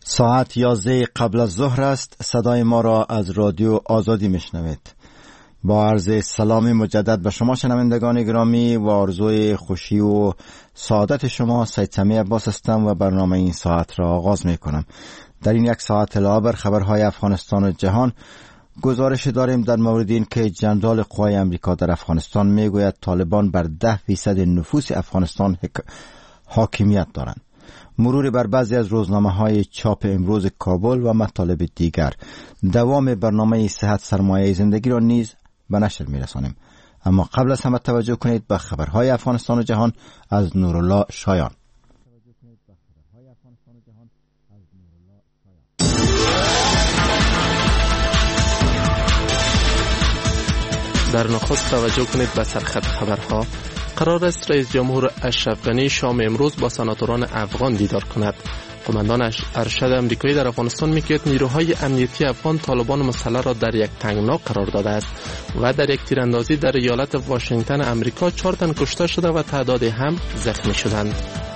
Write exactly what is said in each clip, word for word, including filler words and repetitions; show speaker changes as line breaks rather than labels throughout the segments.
ساعت یازده قبل از ظهر است. صدای ما را از رادیو آزادی میشنوید. با عرض سلام مجدد به شما شنوندگان گرامی و آرزوی خوشی و سعادت شما، سید سمیع عباس هستم و برنامه این ساعت را آغاز می کنم. در این یک ساعت علاوه بر خبرهای افغانستان و جهان گزارش داریم در مورد این که جنرال قوای امریکا در افغانستان میگوید طالبان بر ده فیصد نفوس افغانستان حاکمیت دارند. مروری بر بعضی از روزنامه‌های چاپ امروز کابل و مطالب دیگر. دوام برنامه صحت سرمایه زندگی را نیز به نشر می‌رسانیم. اما قبل از همه توجه کنید به خبرهای افغانستان و جهان از نورالله شایان.
در نخست توجه کنید به سرخط خبرها. قرار است رئیس جمهور اشرف غنی شام امروز با سناتوران افغان دیدار کند. قماندان ارشد امریکایی در افغانستان میگوید نیروهای امنیتی افغان طالبان مسلح را در یک تنگنا قرار داده است و در یک تیراندازی در ایالت واشنگتن امریکا چهار تن کشته شده و تعدادی هم زخمی شدند.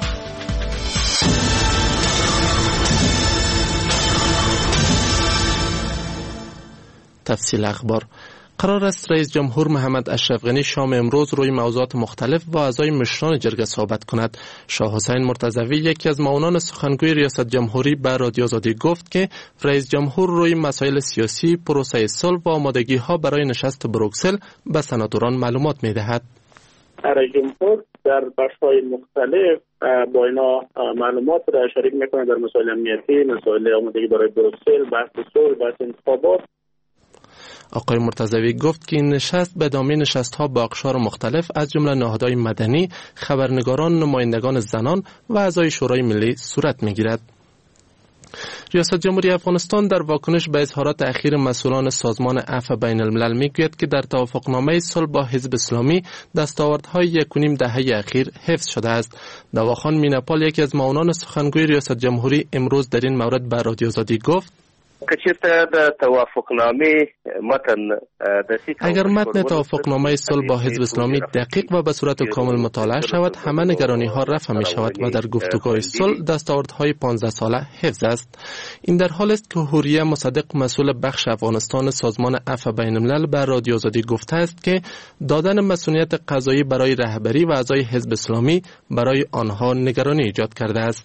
تفصیل اخبار. قرار است رئیس جمهور محمد اشرف غنی شام امروز روی موضوعات مختلف با اعضای مشران جرگه صحبت کند. شاه حسین مرتضوی یکی از معاونان سخنگوی ریاست جمهوری به رادیو آزادی گفت که رئیس جمهور روی مسائل سیاسی، پروسه صلح و آمادگی ها برای نشست بروکسل به سناتوران معلومات می دهد.
رئیس جمهور در بخش‌های مختلف با اینا معلومات را شریک میکنه در مسائل امنیتی، مسائل آمادگی برای بروکسل، بحث صلح، بحث انتخابات.
آقای مرتضوی گفت که این نشست به ادامه نشست‌ها با اقشار مختلف از جمله نهادهای مدنی، خبرنگاران، نمایندگان زنان و اعضای شورای ملی صورت می‌گیرد. ریاست جمهوری افغانستان در واکنش به اظهارات اخیر مسئولان سازمان عفو بین الملل میگوید که در توافقنامه صلح با حزب اسلامی دستاوردهای یک و نیم دهه اخیر حفظ شده است. دواخان میناپال یکی از معاونان سخنگوی ریاست جمهوری امروز در این مورد به رادیو آزادی گفت اگر متن توافقنامه صلح با حزب اسلامی دقیق و به صورت کامل مطالعه شود، همه نگرانی ها رفع می شود و در گفتگوهای صلح دستاوردهای پانزده ساله حفظ است. این در حال است که حوریه مصدق مسئول بخش افغانستان سازمان عفو بین الملل به رادیو آزادی گفته است که دادن مسئولیت قضایی برای رهبری و اعضای حزب اسلامی برای آنها نگرانی ایجاد کرده است.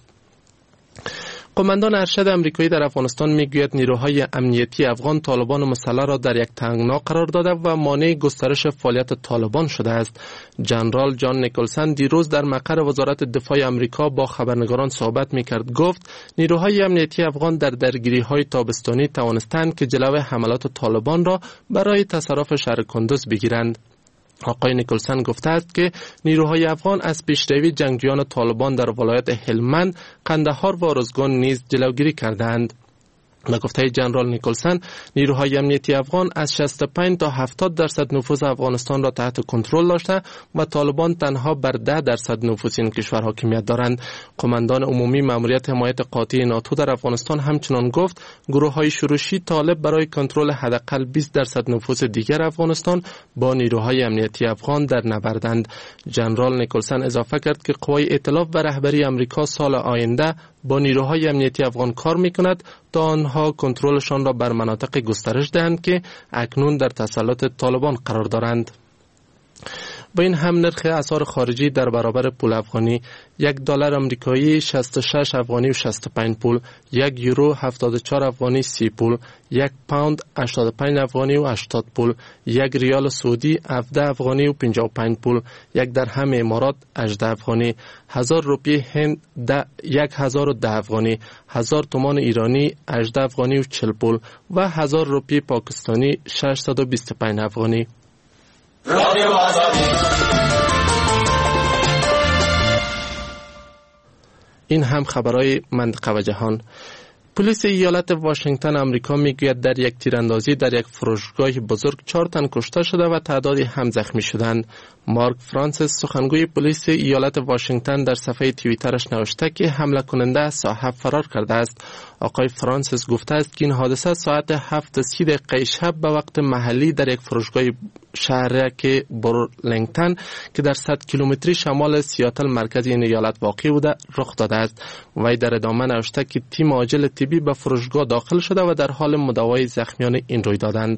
قماندان ارشد امریکایی در افغانستان میگوید نیروهای امنیتی افغان طالبان مسلح را در یک تنگنا قرار داده و مانع گسترش فعالیت طالبان شده است. جنرال جان نیکلسن دیروز در مقر وزارت دفاع امریکا با خبرنگاران صحبت میکرد. گفت نیروهای امنیتی افغان در درگیری‌های تابستانی توانستند که جلوی حملات طالبان را برای تصرف شهر کندوز بگیرند. آقای نیکلسن گفته است که نیروهای افغان از پیشروی جنگجویان طالبان در ولایت هلمند، قندهار و ارزگان نیز جلوگیری کردند. به گفته جنرال نیکلسن، نیروهای امنیتی افغان از شصت و پنج تا هفتاد درصد نفوذ افغانستان را تحت کنترل داشته و طالبان تنها بر ده درصد نفوذ این کشور حاکمیت دارند. قماندان عمومی مأموریت حمایت قاطع ناتو در افغانستان همچنان گفت گروه‌های شورشی طالب برای کنترل حداقل بیست درصد نفوذ دیگر افغانستان با نیروهای امنیتی افغان در نبردند. جنرال نیکلسن اضافه کرد که قوای ائتلاف و رهبری امریکا سال آینده با نیروهای امنیتی افغان کار می‌کند تا آنها کنترلشان را بر مناطق گسترش دهند که اکنون در تسلط طالبان قرار دارند. با این هم نرخ اسعار خارجی در برابر پول افغانی: یک دلار آمریکایی شصت و شش افغانی و شصت و پنج پول، یک یورو هفتاد و چهار افغانی سی پول، یک پوند هشتاد و پنج افغانی و هشتاد پول، یک ریال سعودی هفده افغانی و پنجاه و پنج پول، یک درهم امارات هجده افغانی، هزار روپیه هند یک هزار و ده افغانی، هزار تومان ایرانی هجده افغانی و چهل پول و هزار روپیه پاکستانی ششصد و بیست و پنج افغانی. رادیو آزادی. این هم خبرهای منطقه و جهان. پلیس ایالت واشنگتن آمریکا میگوید در یک تیراندازی در یک فروشگاه بزرگ چهار تن کشته شده و تعدادی هم زخمی شدند. مارک فرانسیس سخنگوی پلیس ایالت واشنگتن در صفحه توییترش نوشته که حمله کننده از ساحه فرار کرده است. آقای فرانسیس گفته است که این حادثه ساعت هفت سی دقیقه شب به وقت محلی در یک فروشگاه شهرک برلینگتن که در صد کیلومتری شمال سیاتل مرکز این ایالت واقع بوده رخ داده است. وی در ادامه نوشته که تیم عاجل طبی به فروشگاه داخل شده و در حال مداوای زخمیان این روی دادند.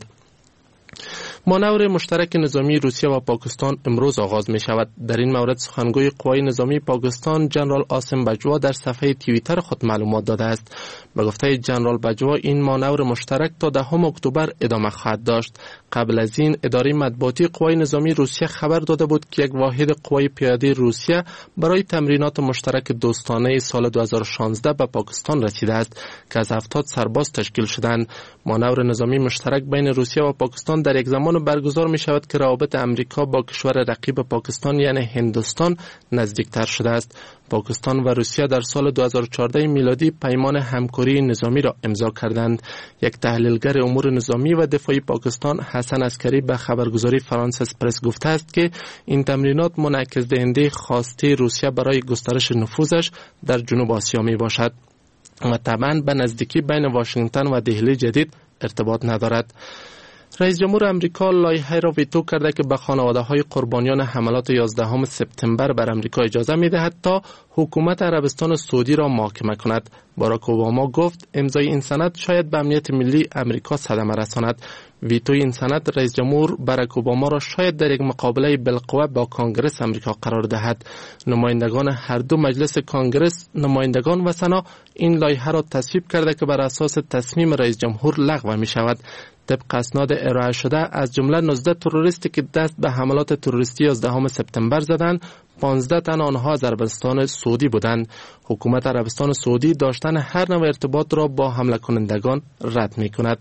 مانور مشترک نظامی روسیه و پاکستان امروز آغاز می شود. در این مورد سخنگوی قوای نظامی پاکستان جنرال آسم بجوا در صفحه توییتر خود معلومات داده است. به گفته جنرال بجوا این مانور مشترک تا دهم اکتبر ادامه خواهد داشت. قبل از این اداره مطبوعاتی قوای نظامی روسیه خبر داده بود که یک واحد قوای پیاده روسیه برای تمرینات مشترک دوستانه سال دو هزار و شانزده به پاکستان رسیده است که از هفتاد سرباز تشکیل شدند. مانور نظامی مشترک بین روسیه و پاکستان در یک زمان برگزار می شود که روابط امریکا با کشور رقیب پاکستان یعنی هندوستان نزدیکتر شده است. پاکستان و روسیه در سال دو هزار و چهارده میلادی پیمان همکاری نظامی را امضا کردند. یک تحلیلگر امور نظامی و دفاعی پاکستان حسن عسکری به خبرگزاری فرانسس پرس گفته است که این تمرینات منعکس دهنده خواسته روسیه برای گسترش نفوذش در جنوب آسیا می باشد و طبعاً به نزدیکی بین واشنگتن و دهلی جدید ارتباط ندارد. رئیس جمهور امریکا لایحه‌ای را ویتو کرده که به خانواده‌های قربانیان حملات یازدهم سپتامبر بر امریکا اجازه می‌دهد تا حکومت عربستان سعودی را محاکمه کند. باراک اوباما گفت امضای این سند شاید به امنیت ملی امریکا صدمه رساند. ویتوی این سند رئیس جمهور باراک اوباما را شاید در یک مقابله بالقوه با کانگرس امریکا قرار دهد. نمایندگان هر دو مجلس کانگرس، نمایندگان و سنا این لایحه را تصویب کرده که بر اساس تصمیم رئیس جمهور لغو می شود. طبق اسناد ارائه شده از جمله نوزده تروریستی که دست به حملات تروریستی یازدهم سپتامبر زدند، پانزده تن آنها از عربستان سعودی بودند. حکومت عربستان سعودی داشتن هر نوع ارتباط را با حمله کنندگان رد می کند.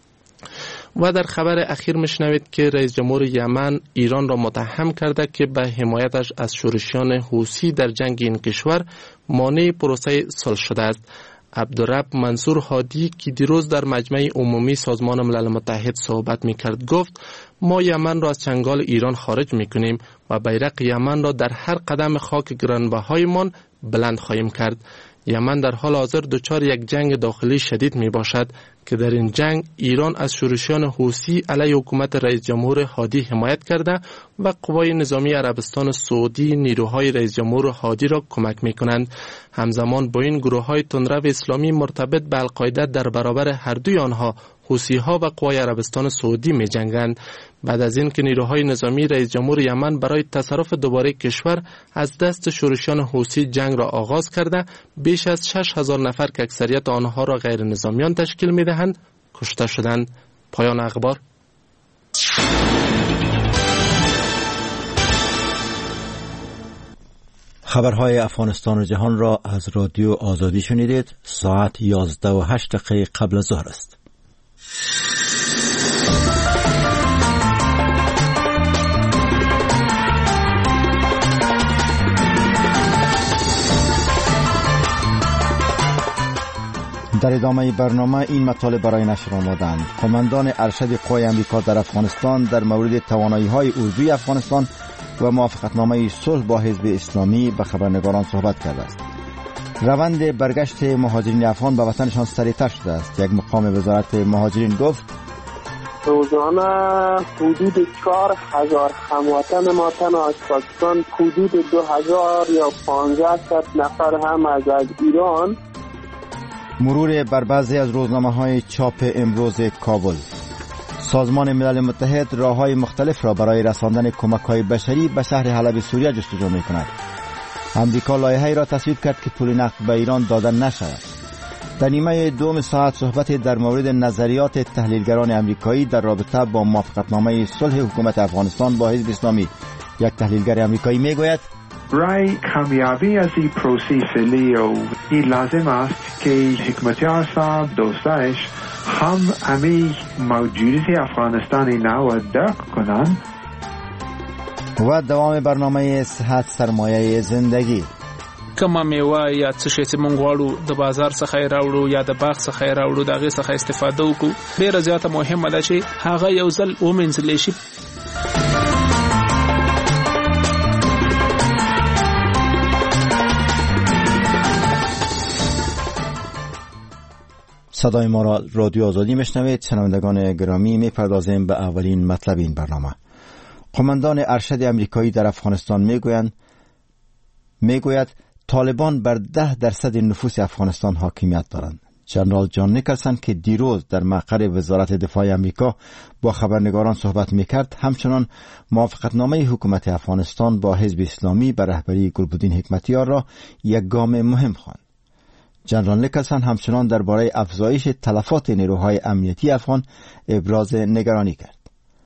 و در خبر اخیر میشنوید که رئیس جمهور یمن ایران را متهم کرده که به حمایتش از شورشیان حوثی در جنگ این کشور مانع پروسه صلح شده است. عبدالرب منصور هادی که دیروز در مجمع عمومی سازمان ملل متحد صحبت میکرد گفت ما یمن را از چنگال ایران خارج میکنیم و بیرق یمن را در هر قدم خاک گرانبهایمان بلند خواهیم کرد. یمن در حال حاضر دچار یک جنگ داخلی شدید می باشد که در این جنگ ایران از شورشیان حوثی علیه حکومت رئیس جمهور هادی حمایت کرده و قوای نظامی عربستان سعودی نیروهای رئیس جمهور هادی را کمک می کنند. همزمان با این گروه های تندرو اسلامی مرتبط به القاعده در برابر هر دوی آنها حوثی ها و قوای عربستان سعودی می جنگند. بعد از این که نیروهای نظامی رئیس جمهور یمن برای تصرف دوباره کشور از دست شورشیان حوثی جنگ را آغاز کرده، بیش از شش هزار نفر که اکثریت آنها را غیر نظامیان تشکیل می دهند کشته شدند. پایان اخبار.
خبرهای افغانستان و جهان را از رادیو آزادی شنیدید. ساعت یازده و هشت دقیقه قبل از ظهر است. در ادامه برنامه این مطالب برای نشر آمدند. قماندان ارشد قوای امریکا در افغانستان در مورد توانایی‌های اردوی افغانستان و موافقتنامه صلح با حزب اسلامی به خبرنگاران صحبت کرده است. روند برگشت مهاجرین افغان به وطنشان سریعتر شده است. یک مقام وزارت مهاجرین گفت
روزانه حدود چهار هزار هموطن ما تنها از پاکستان، حدود دو هزار یا پانزده نفر هم از, از ایران.
مرور بر بعضی از روزنامه‌های چاپ امروز کابل. سازمان ملل متحد راه‌های مختلف را برای رساندن کمک‌های بشری به شهر حلب سوریه جستجو می‌کند. امریکا لایحه‌ای را تصویب کرد که پول نقد به ایران داده نشود. در نیمه دوم ساعت صحبت در مورد نظریات تحلیلگران امریکایی در رابطه با موافقتنامه صلح حکومت افغانستان با حزب اسلامی. یک تحلیلگر امریکایی میگوید
برای کامیابی از این پروسه فعلی و این لازم است که حکمتیار صاحب دوستایش هم امی موجودیت افغانستانی نو درک کنند.
و دوام برنامه صحت سرمایه زندگی.
کومه میوه یا څه شی چې مونږ غواړو د بازار څخه راوړو یا د باغ څخه راوړو دغه څخه استفاده وکړو، ډیره زیاته مهمه ده چې هغه یو ځل ومنځل شي.
صدای ما را رادیو آزادی میشنوید. شنوندگان گرامی، میپردازیم به اولین مطلب این برنامه. قماندان ارشد امریکایی در افغانستان میگویند میگوید طالبان بر ده درصد نفوس افغانستان حاکمیت دارند. جنرال جان نیکلسن که دیروز در مقر وزارت دفاع امریکا با خبرنگاران صحبت میکرد، همچنان موافقتنامه حکومت افغانستان با حزب اسلامی بر رهبری گلبدین حکمتیار را یک گام مهم خواند. جنرال نیکلسن همچنان درباره افزایش تلفات نیروهای امنیتی افغان ابراز نگرانی کرد.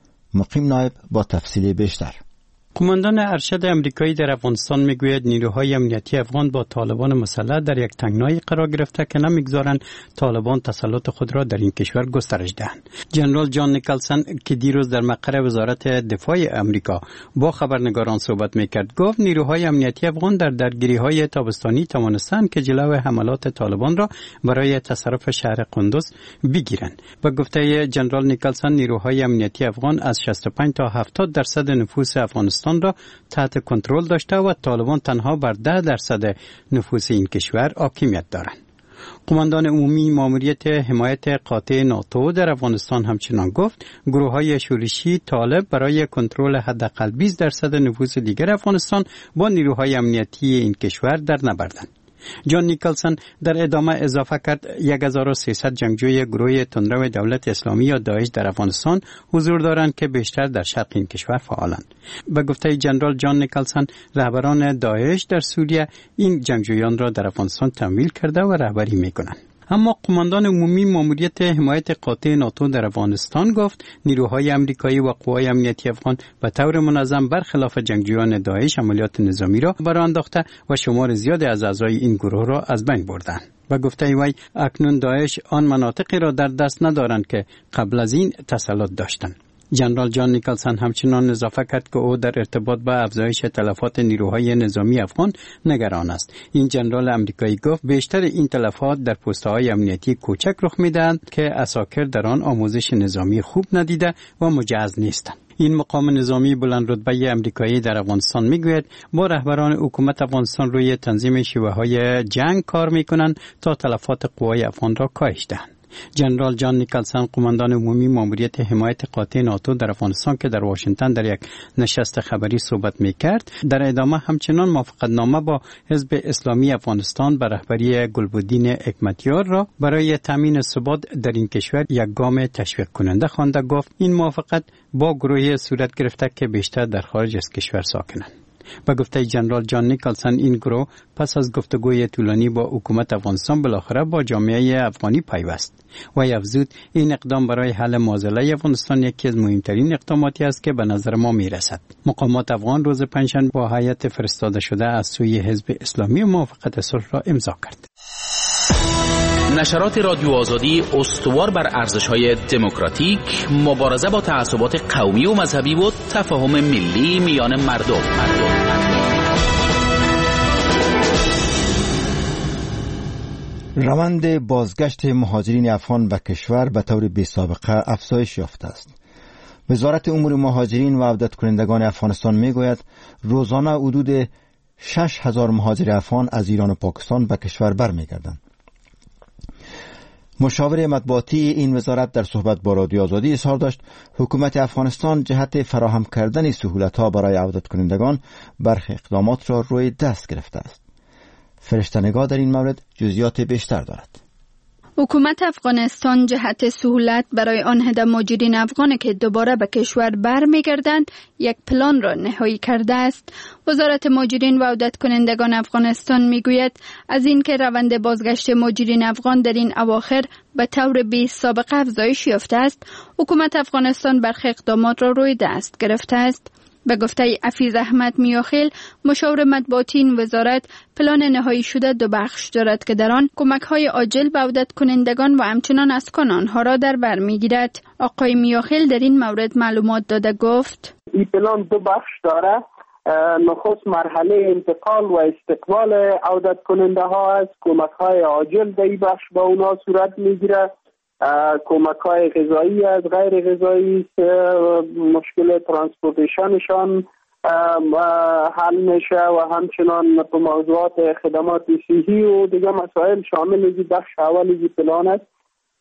مقیم نایب با تفصیل بیشتر.
قماندان ارشد امریکایی در افغانستان میگوید نیروهای امنیتی افغان با طالبان مسلح در یک تنگنایی قرار گرفته که نمیگذارند طالبان تسلط خود را در این کشور گسترش دهند. جنرال جان نیکلسن که دیروز در مقر وزارت دفاع امریکا با خبرنگاران صحبت میکرد، گفت نیروهای امنیتی افغان در درگیری‌های تابستانی توانستند که جلو حملات طالبان را برای تصرف شهر قندوز بگیرند. با گفته جنرال نیکلسن، نیروهای امنیتی افغان از شصت و پنج تا هفتاد درصد نفوس افغانستان را تحت کنترل داشته و طالبان تنها بر ده درصد نفوس این کشور حاکمیت دارند. قماندان عمومی ماموریت حمایت قاطع ناتو در افغانستان همچنان گفت گروه‌های شورشی طالب برای کنترل حداقل بیست درصد نفوس دیگر افغانستان با نیروهای امنیتی این کشور در نبردند. جان نیکلسن در ادامه اضافه کرد هزار و سیصد جنگجوی گروه تندرو دولت اسلامی یا داعش در افغانستان حضور دارند که بیشتر در شرق این کشور فعالند. به گفته جنرال جان نیکلسن، رهبران داعش در سوریه این جنگجویان را در افغانستان تمویل کرده و رهبری می‌کنند. اما قماندان عمومی ماموریت حمایت قاطع ناتو در افغانستان گفت نیروهای امریکایی و قوای امنیتی افغان به طور منظم برخلاف جنگجویان داعش عملیات نظامی را برآ انداخته و شمار زیادی از اعضای این گروه را از بین بردند. و گفته وی اکنون داعش آن مناطقی را در دست ندارند که قبل از این تسلط داشتند. جنرال جان نیکلسن همچنان اضافه کرد که او در ارتباط با افزایش تلفات نیروهای نظامی افغان نگران است. این جنرال امریکایی گفت بیشتر این تلفات در پست‌های امنیتی کوچک رخ می‌دهند که عساکر در آن آموزش نظامی خوب ندیده و مجهز نیستند. این مقام نظامی بلند رتبه امریکایی در افغانستان میگوید با رهبران حکومت افغانستان روی تنظیم شیوه‌های جنگ کار می‌کنند تا تلفات قوای افغان را کاهش دهند. جنرال جان نیکلسن، قماندان عمومی ماموریت حمایت قاطع ناتو در افغانستان که در واشنگتن در یک نشست خبری صحبت میکرد، در ادامه همچنان موافقتنامه با حزب اسلامی افغانستان به رهبری گلبدین حکمتیار را برای تامین ثبات در این کشور یک گام تشویق کننده خوانده. گفت این موافقت با گروهی صورت گرفته که بیشتر در خارج از کشور ساکنند. با گفته جنرال جان نیکلسن، این گروه پس از گفتگوی طولانی با حکومت افغانستان بالاخره با جامعه افغانی پیوست و افزود این اقدام برای حل معضله افغانستان یکی از مهمترین اقداماتی است که به نظر ما میرسد. مقامات افغان روز پنجشنبه با هیئت فرستاده شده از سوی حزب اسلامی موافقت صلح را امضا کرد.
نشرات رادیو آزادی استوار بر ارزش‌های دموکراتیک، مبارزه با تعصبات قومی و مذهبی و تفاهم ملی میان مردم. مردم.
روند بازگشت مهاجرین افغان به کشور به طور بی‌سابقه افزایش یافته است. وزارت امور مهاجرین و عودت کنندگان افغانستان میگوید روزانه حدود شش هزار مهاجر افغان از ایران و پاکستان به کشور برمیگردند. مشاور مطبوعاتی این وزارت در صحبت با رادیو آزادی اظهار داشت حکومت افغانستان جهت فراهم کردن سهولت‌ها برای عودت کنندگان برخی اقدامات را روی دست گرفته است. فرشته نگاه در این مورد جزئیات بیشتر دارد.
حکومت افغانستان جهت سهولت برای آن عده مهاجرین افغان که دوباره به کشور برمیگردند یک پلان را نهایی کرده است. وزارت مهاجرین و عودت کنندگان افغانستان میگوید از اینکه روند بازگشت مهاجرین افغان در این اواخر به طور بی سابقه افزایش یافته است، حکومت افغانستان برخی اقدامات را روی دست گرفته است. به گفته عفیظ احمد میاخیل، مشاور مطبوعاتی این وزارت، پلان نهایی شده دو بخش دارد که در آن کمک‌های عاجل به عودت کنندگان و همچنان اسکان آنها را در بر می‌گیرد. آقای میاخیل در این مورد معلومات داده گفت:
این پلان دو بخش داره. نخست مرحله انتقال و استقبال عودت کننده ها است. کمک‌های عاجل در این بخش با اونا صورت می‌گیره. کمک های غذایی از غیر غذایی، مشکل ترانسپورتیشنشان حل میشه و همچنان به موضوعات خدمات صحی و دیگه مسائل شامل این بخش اولی پلان است.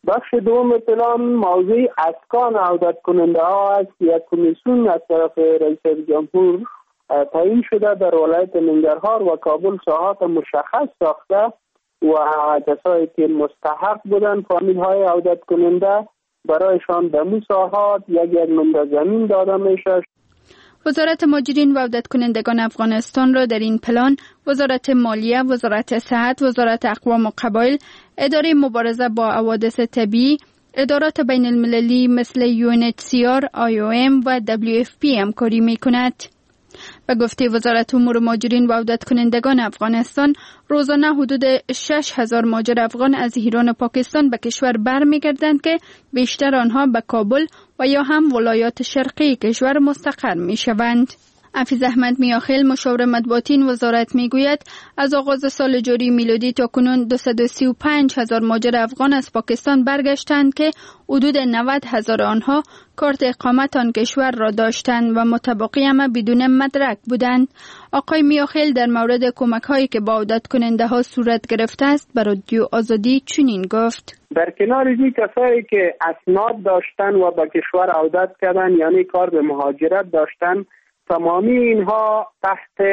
بخش دوم پلان موضوع اسکان عودت کننده ها است. یک کمیسیون از طرف رئیس جمهور تعیین شده در ولایت ننگرهار و کابل ساحات مشخص ساخته و کسایی که مستحق بودن فامیل های عودت کننده برایشان در مو ساحات یک یک نمره زمین داده میشه.
وزارت مهاجرین و عودت کنندگان افغانستان را در این پلان وزارت مالیه، وزارت صحت، وزارت اقوام و قبایل، اداره مبارزه با حوادث طبیعی، ادارات بین المللی مثل یو ان اچ سی آر، آی او ام و دبلیو اف پی همکاری می کند. به گفته وزارت امور مهاجرین و عودت کنندگان افغانستان، روزانه حدود شش هزار مهاجر افغان از ایران و پاکستان به کشور برمیگردند که بیشتر آنها به کابل و یا هم ولایات شرقی کشور مستقر می شوند. حفیظ احمد میاخیل مشاور مطبوعاتی وزارت میگوید از آغاز سال جاری میلادی تا کنون دویست و سی و پنج هزار مهاجر افغان از پاکستان برگشتند که حدود نود هزار آنها کارت اقامت آن کشور را داشتند و متبقی اما بدون مدرک بودند. آقای میاخیل در مورد کمک هایی که با عودت کننده ها صورت گرفته است بر رادیو آزادی چنین گفت:
در کنار این کسایی که اسناد داشتن و به کشور عودت کردن، یعنی کار به مهاجرت داشتن، تمامی اینها تحت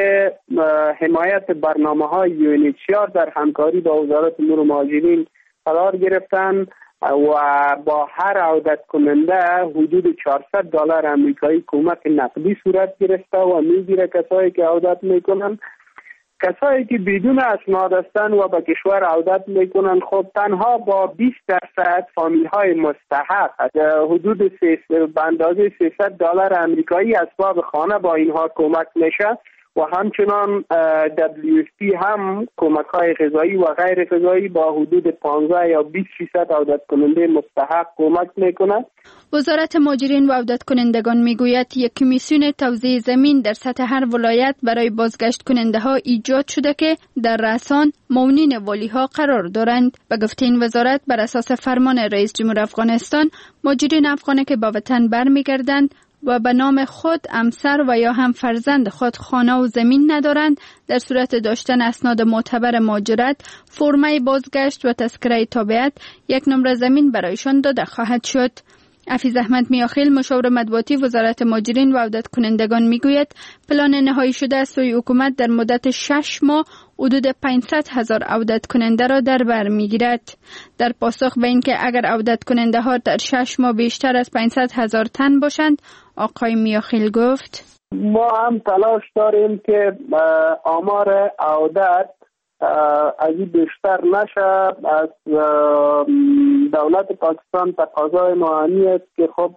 حمایت برنامه های یو ان اچ سی آر در همکاری با وزارت امور مهاجرین قرار گرفتن و با هر عودت کننده حدود چهارصد دلار امریکایی کمک نقدی صورت گرفته و میگیره کسایی که عودت میکنن. کسایی که بدون اسناد هستند و به کشور عودت میکنن، خب تنها با بیست درصد فامیل های مستحق حدود به اندازه سیصد دلار امریکایی اسباب خانه با اینها کمک میشه و همچنان دبلیو اف پی هم کمک های غذایی و غیر غذایی با حدود پانزده یا بیست فیصد عودت کننده مستحق کمک میکنه.
وزارت مهاجرین و عودت کنندگان میگوید یک کمیسیون توزیع زمین در سطح هر ولایت برای بازگشت کننده ها ایجاد شده که در رأسان معاونین والی ها قرار دارند. به گفته این وزارت، بر اساس فرمان رئیس جمهور افغانستان، مهاجرین افغان که به وطن برمیگردند و به نام خود، همسر و یا هم فرزند خود خانه و زمین ندارند، در صورت داشتن اسناد معتبر مهاجرت، فرمای بازگشت و تذکره تابعیت، یک نمره زمین برایشان داده خواهد شد. حفیظ احمد میاخیل مشاور مطبوعاتی وزارت مهاجرین و عودت کنندگان میگوید پلان نهایی شده از سوی حکومت در مدت شش ماه حدود پانصد هزار عودت کننده را در بر میگیرد. در پاسخ به اینکه اگر عودت کننده ها در شش ماه بیشتر از پانصد هزار تن باشند، آقای میاخیل گفت:
ما هم تلاش داریم که آمار عودت از این بیشتر نشه. از دولت پاکستان تقاضای معانی است که خب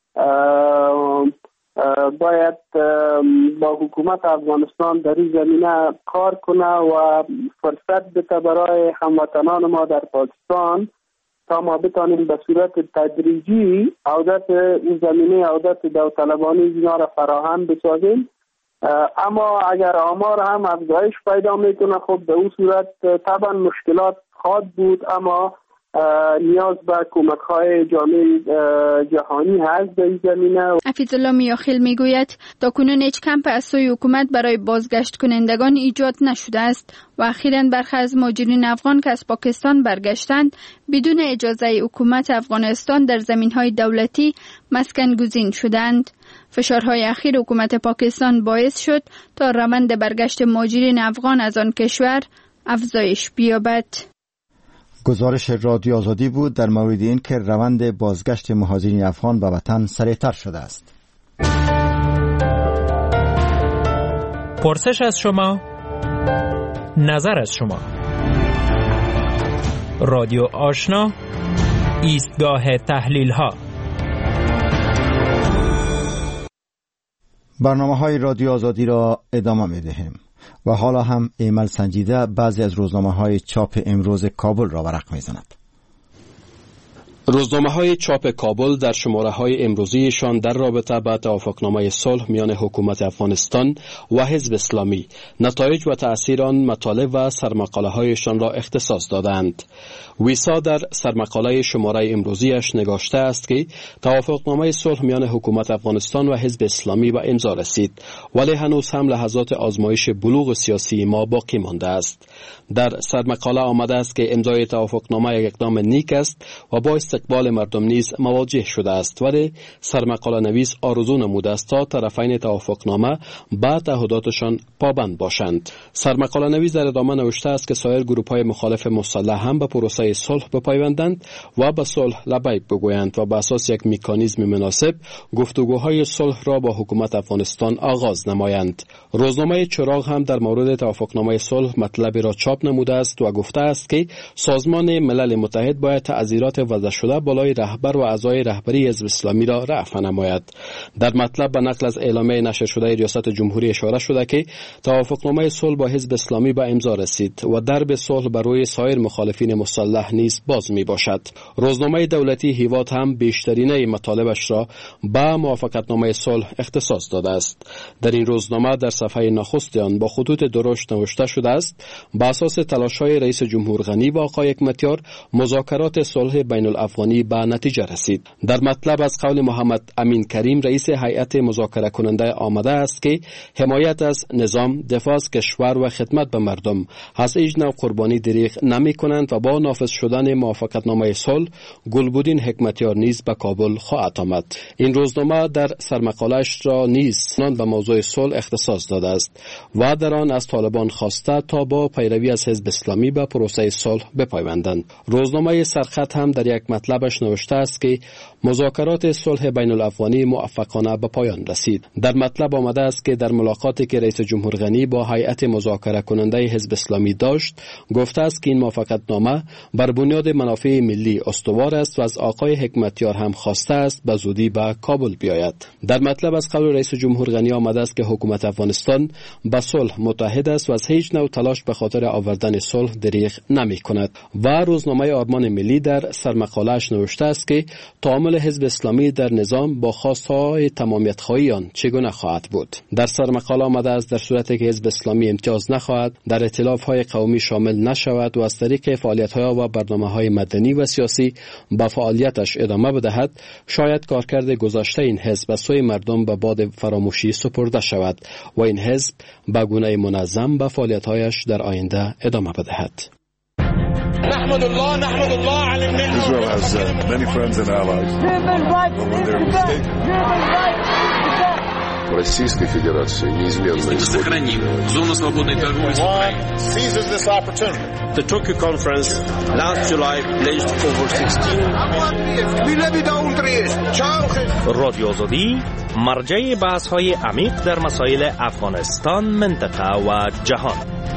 باید با حکومت افغانستان در این زمینه کار کنه و فرصت بده برای هموطنان ما در پاکستان تا ما بتانیم به صورت تدریجی عودت این زمینه عودت داوطلبانه اینا را فراهم بسازیم. اما اگر آمار هم افزایش پیدا میکنه، خب به اون صورت طبعا مشکلات خواهد بود، اما نیاز به کمک های جامعه جهانی هست در این زمینه.
حفیظ الله میاخیل میگوید تا کنون هیچ کمپ از سوی حکومت برای بازگشت کنندگان ایجاد نشده است و اخیراً برخی از مهاجرین افغان که از پاکستان برگشتند بدون اجازه حکومت افغانستان در زمینهای دولتی مسکن گزین شدند. فشارهای اخیر حکومت پاکستان باعث شد تا روند برگشت مهاجرین افغان از آن کشور افزایش بیابد.
گزارش رادیو آزادی بود در مورد این که روند بازگشت مهاجرین افغان به وطن سریعتر شده است.
پرسش از شما، نظر از شما. رادیو آشنا، ایستگاه تحلیل ها.
برنامه های رادیو آزادی را ادامه می دهیم و حالا هم ایمل سنجیده بعضی از روزنامه های چاپ امروز کابل را ورق می زند.
روزنامه‌های چاپ کابل در شماره‌های امروزیشان در رابطه با توافقنامه صلح میان حکومت افغانستان و حزب اسلامی نتایج و تأثیر آن مطالب و سرمقاله‌هایشان را اختصاص دادند. ویسا در سرمقاله شماره امروزیش نگاشته است که توافقنامه صلح میان حکومت افغانستان و حزب اسلامی به امضا رسید، ولی هنوز هم لحظات آزمایش بلوغ سیاسی ما باقی مانده است. در سرمقاله آمده است که امضای توافقنامه یک اقدام نیک است و با استقبال مردم نیز مواجه شده است، ولی سرمقاله نویس آرزو نموده است تا طرفین توافقنامه به تعهداتشان پابند باشند. سرمقاله نویس در ادامه نوشته است که سایر گروه‌های مخالف مسلح هم به پروسه صلح بپیوندند و به صلح لبیک بگویند و به اساس یک مکانیزم مناسب گفتگوهای صلح را با حکومت افغانستان آغاز نمایند. روزنامه چراغ هم در مورد توافقنامه صلح مطلبی را چاپ نموده است و گفته است که سازمان ملل متحد باید تعزیرات وضع شده بالای رهبر و اعضای رهبری حزب اسلامی را رفع نماید. در مطلب به نقل از اعلامیه نشر شده ریاست جمهوری اشاره شده که توافقنامه صلح با حزب اسلامی به امضا رسید و درب صلح بر روی سایر مخالفین مسلح نیز باز می باشد. روزنامه دولتی هیواد هم بیشترین مطالبش را به موافقتنامه صلح اختصاص داده است. در این روزنامه در صفحه نخست آن با خطوط درشت نوشته شده است: با اساس تلاش‌های رئیس جمهور غنی و آقای حکمتیار مذاکرات صلح بین الافغانی به نتیجه رسید. در مطلب از قول محمد امین کریم رئیس هیئت مذاکره کننده آمده است که حمایت از نظام، دفاع از کشور و خدمت به مردم از هیچ نوع قربانی دریغ نمی کنند و با نافذ شدن موافقتنامه صلح گلبدین حکمتیار نیز به کابل خواهد آمد. این روزنامه در سرمقاله‌اش را نیز به موضوع صلح اختصاص داده است و در آن از طالبان خواسته تا با پیروی از حزب اسلامی به پروسه صلح بپیوندند. روزنامه سرخط هم در یک مطلبش نوشته است که مذاکرات صلح بین الافغانی موفقانه به پایان رسید. در مطلب آمده است که در ملاقاتی که رئیس جمهور غنی با هیئت مذاکره کننده حزب اسلامی داشت، گفته است که این موافقتنامه بر بنیاد منافع ملی استوار است و از آقای حکمتیار هم خواسته است به زودی به کابل بیاید. در مطلب از قول رئیس جمهور غنی آمده است که حکومت افغانستان به صلح متحد است و از هیچ نوع تلاش به خاطر آوردن صلح دریغ نمی کند. و روزنامه آرمان ملی در سرمقاله‌اش نوشته است که تعامل حزب اسلامی در نظام با خواستهای تمامیت خواهی آن چگونه خواهد بود. در سرمقاله آمده است در صورتی که حزب اسلامی امتیاز نخواهد، در ائتلاف‌های قومی شامل نشود و از طریق فعالیت‌ها و برنامه‌های مدنی و سیاسی با فعالیتش ادامه بدهد، شاید کارکرد گذشته این حزب به سوی مردم به باد فراموشی سپرده شود و این حزب به گونه منظم به فعالیت‌هایش در آینده ادامه بدهد.
نحمد الله نحمد الله على النعمة. Israel has uh, many friends and allies. Российской Федерации неизменно
сохраним зону свободной торговли с Украиной.
Seizes this opportunity.
The Tokyo conference last July pledged over sixteen.
رادیو آزادی مرجع بحث‌های عمیق در مسائل افغانستان، منطقه و جهان.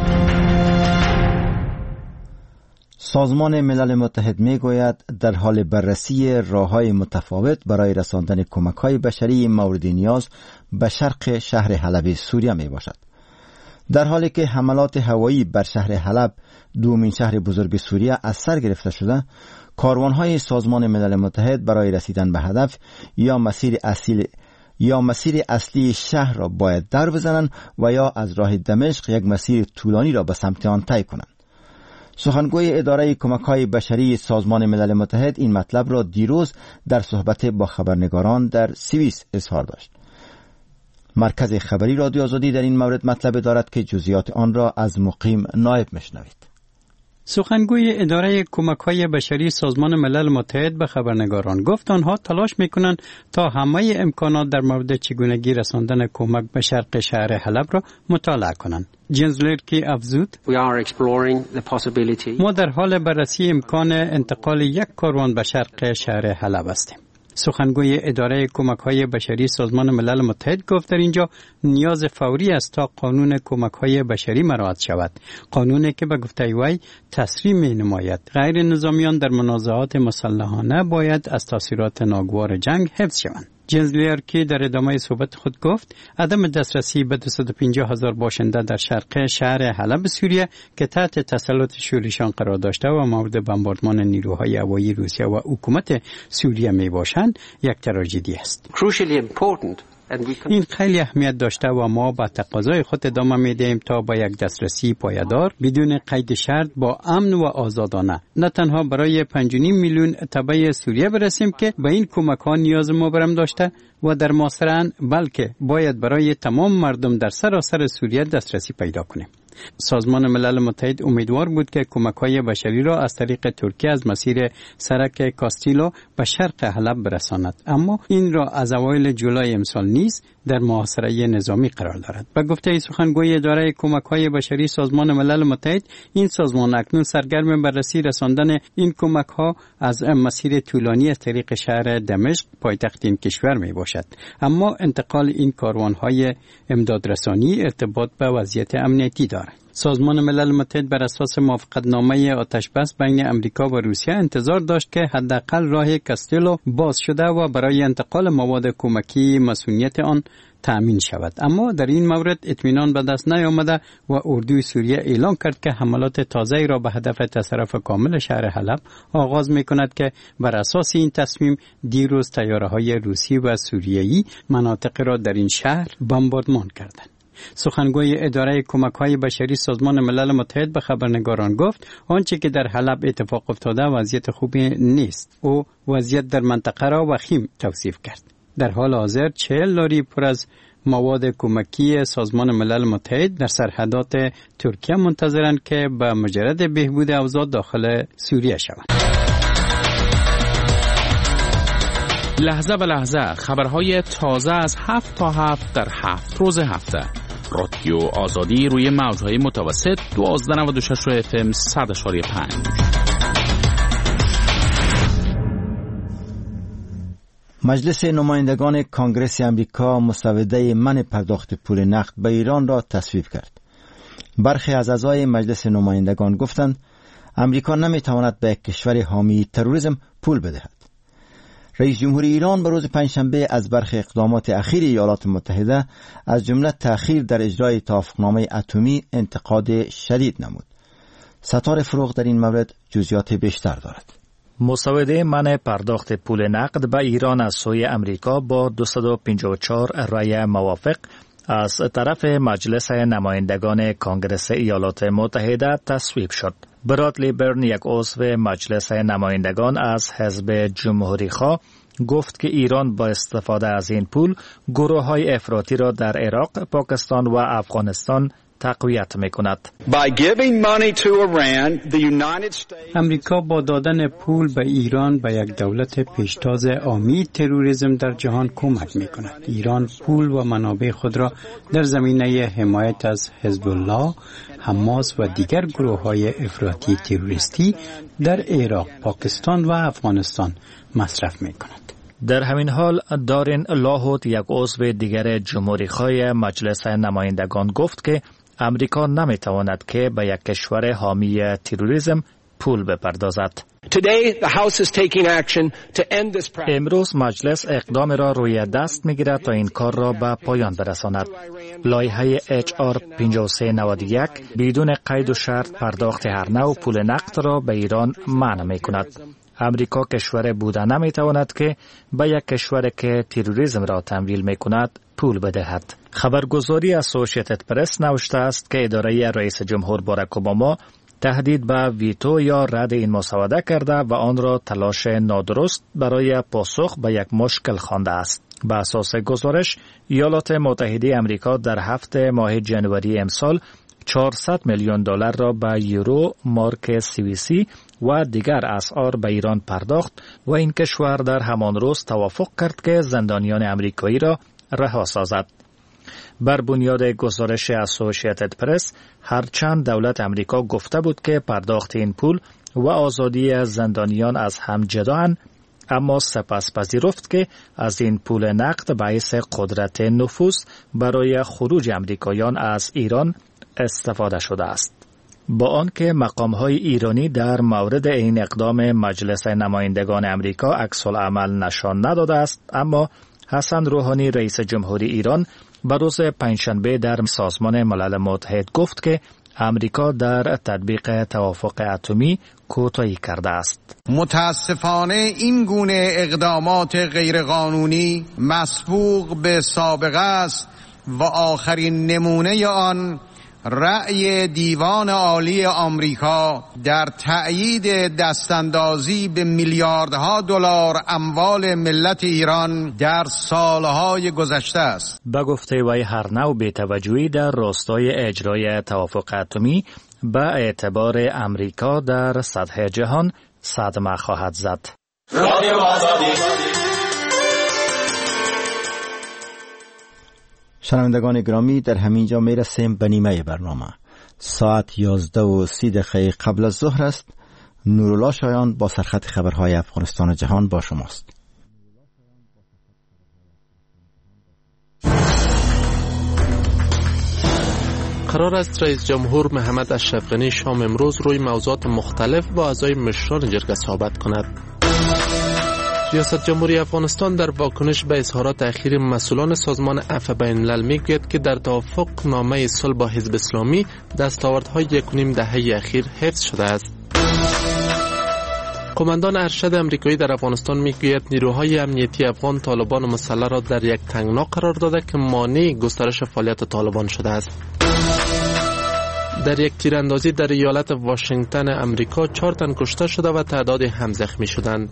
سازمان ملل متحد می گوید در حال بررسی راه‌های متفاوت برای رساندن کمک‌های بشری مورد نیاز به شرق شهر حلب سوریه می باشد. در حالی که حملات هوایی بر شهر حلب، دومین شهر بزرگ سوریه، از سر گرفته شده، کاروان‌های سازمان ملل متحد برای رسیدن به هدف یا مسیر اصلی یا مسیر اصلی شهر را باید در بزنند و یا از راه دمشق یک مسیر طولانی را به سمت آن طی کنند. سخنگوی اداره کمک‌های بشری سازمان ملل متحد این مطلب را دیروز در صحبت با خبرنگاران در سوئیس اظهار داشت. مرکز خبری رادیو آزادی در این مورد مطلب دارد که جزئیات آن را از مقیم نایب میشنوید.
سخنگوی اداره کمک‌های بشری سازمان ملل متحد به خبرنگاران گفت آنها تلاش می‌کنند تا همه امکانات در مورد چگونگی رساندن کمک به شرق شهر حلب را مطالعه کنند. جنز لرکی افزود: ما در حال بررسی امکان انتقال یک کاروان به شرق شهر حلب هستیم. سخنگوی اداره کمک‌های بشری سازمان ملل متحد گفت در اینجا نیاز فوری است تا قانون کمک‌های بشری مراعات شود، قانونی که به گفته وی تسریع می‌نماید غیر نظامیان در منازعات مسلحانه باید از تاثیرات ناگوار جنگ حفظ شوند. جنز لیارکی در ادامه صحبت خود گفت عدم دسترسی به دویست و پنجاه هزار باشنده در شرق شهر حلب سوریه که تحت تسلط شوریشان قرار داشته و مورد بمباردمان نیروهای هوایی روسیه و حکومت سوریه می باشند یک تراژدی است. این خیلی اهمیت داشته و ما با تقاضای خود ادامه میدهیم تا با یک دسترسی پایدار بدون قید شرط با امن و آزادانه نه تنها برای پنج و نیم میلیون تبع سوریه برسیم که به این کمک ها نیاز مبرم داشته و در معاصران، بلکه باید برای تمام مردم در سراسر سوریه دسترسی پیدا کنیم. سازمان ملل متحد امیدوار بود که کمک‌های بشری را از طریق ترکیه از مسیر سرک کاستیلو به شرق حلب برساند، اما این را از اوایل جولای امسال نیز در محاصره نظامی قرار دارد. به گفته سخنگوی اداره کمک‌های بشری سازمان ملل متحد، این سازمان اکنون سرگرم بررسی رساندن این کمک‌ها از مسیر طولانی از طریق شهر دمشق پایتخت این کشور می باشد، اما انتقال این کاروان‌های امدادرسانی ارتباط به وضعیت امنیتی دارد. سازمان ملل متحد بر اساس موافقتنامه آتشبس بین امریکا و روسیه انتظار داشت که حداقل راه کاستیلو باز شده و برای انتقال مواد کمکی مسئولیت آن تأمین شود، اما در این مورد اطمینان به دست نیامده و اردوی سوریه اعلام کرد که حملات تازه‌ای را به هدف تصرف کامل شهر حلب آغاز می‌کند که بر اساس این تصمیم دیروز طیاره‌های روسی و سوریه‌ای مناطق را در این شهر بمباردمان کردند. سخنگوی اداره کمک‌های بشری سازمان ملل متحد به خبرنگاران گفت آنچه که در حلب اتفاق افتاده وضعیت خوبی نیست. او وضعیت در منطقه را وخیم توصیف کرد. در حال حاضر چهل لاری پر از مواد کمکی سازمان ملل متحد در سرحدات ترکیه منتظرند که به مجرد بهبود اوضاع داخل سوریه شوند.
لحظه به لحظه خبرهای تازه از هفت تا هفت در هفت روز هفته. رادیو آزادی روی موجهای متوسط دوازده نود و شش اف ام صد اشاری پنج.
مجلس نمایندگان کانگرس امریکا مسوده منع پرداخت پول نقد به ایران را تصویب کرد. برخی از اعضای مجلس نمایندگان گفتند امریکا نمیتواند به کشور حامی تروریسم پول بدهد. رئیس جمهور ایران به روز پنجشنبه از برخی اقدامات اخیر ایالات متحده از جمله تأخیر در اجرای توافقنامه اتمی انتقاد شدید نمود. ستاره فروغ در این مورد جزئیات بیشتر دارد.
مسوده منع پرداخت پول نقد به ایران از سوی امریکا با دویست و پنجاه و چهار رأی موافق از طرف مجلس نمایندگان کانگرس ایالات متحده تصویب شد. برادلی برن، یک عضو مجلس نمایندگان از حزب جمهوری‌خواه، گفت که ایران با استفاده از این پول گروه‌های افراطی را در عراق، پاکستان و افغانستان تقویت می‌کند.
امریکا با دادن پول به ایران به یک دولت پیشتاز عامی تروریسم در جهان کمک می‌کند. ایران پول و منابع خود را در زمینه حمایت از حزب الله، حماس و دیگر گروه‌های افراطی تروریستی در عراق، پاکستان و افغانستان مصرف می‌کند.
در همین حال دارین لاهوت، یک عضو دیگر جمهوری‌خواه مجلس نمایندگان، گفت که امریکا نمی‌تواند که به یک کشور حامی تروریسم پول بپردازد. امروز مجلس اقدام را روی دست می‌گیرد تا این کار را به پایان برساند. لایحه اچ آر پنجاه و سه نود و یک بدون قید و شرط پرداخت هر نوع پول نقد را به ایران منع می‌کند. امریکا کشور بوده نمی‌تواند که به یک کشور که تروریسم را تمویل می‌کند پول بدهد. خبرگزاری اسوسییتد پرس نوشته است که اداره رئیس جمهور باراک اوباما تهدید به ویتو یا رد این مسوده کرده و آن را تلاش نادرست برای پاسخ به یک مشکل خوانده است. به اساس گزارش، ایالات متحده امریکا در هفته ماه جنوری امسال چهارصد میلیون دلار را به یورو، مارک سوئیسی و دیگر اسعار به ایران پرداخت و این کشور در همان روز توافق کرد که زندانیان امریکایی را رها سازد. بر بنیاد گزارش اسوسییتد پرس، هرچند دولت امریکا گفته بود که پرداخت این پول و آزادی زندانیان از هم جدااند، اما سپس پذیرفت که از این پول نقد باعث قدرت نفوذ برای خروج امریکایان از ایران استفاده شده است. با آنکه مقام‌های ایرانی در مورد این اقدام مجلس نمایندگان امریکا عکس‌العمل نشان نداده است، اما حسن روحانی رئیس جمهوری ایران به روز پنجشنبه در سازمان ملل متحد گفت که امریکا در تطبیق توافق اتمی کوتاهی کرده است.
متاسفانه این گونه اقدامات غیرقانونی مسبوق به سابقه است و آخرین نمونه آن رأی دیوان عالی آمریکا در تأیید دستاندازی به میلیاردها دلار اموال ملت ایران در سالهای گذشته است.
به گفته وی هر نوع بی‌توجهی در راستای اجرای توافق اتمی به اعتبار امریکا در سطح جهان صدمه خواهد زد. رادیو آزادی.
شنوندگان گرامی، در همین جا می رسیم به نیمه برنامه. ساعت یازده و سی دقیقه قبل از ظهر است. نورالله شایان با سرخط خبرهای افغانستان و جهان با شماست.
قرار است رئیس جمهور محمد اشرف غنی شام امروز روی موضوعات مختلف با اعضای مشران جرگه صحبت کند. ریاست جمهوری افغانستان در واکنش به اظهارات اخیر مسئولان سازمان عفو بین الملل میگوید که در توافق نامه صلح با حزب اسلامی دستاوردهای یک و نیم دهه اخیر حفظ شده است. قماندان ارشد امریکایی در افغانستان میگوید نیروهای امنیتی افغان طالبان مسلح را در یک تنگنا قرار داده که مانع گسترش فعالیت طالبان شده است. در یک تیراندازی در ایالت واشنگتن امریکا چهار تن کشته شده و تعداد هم زخمی شدند.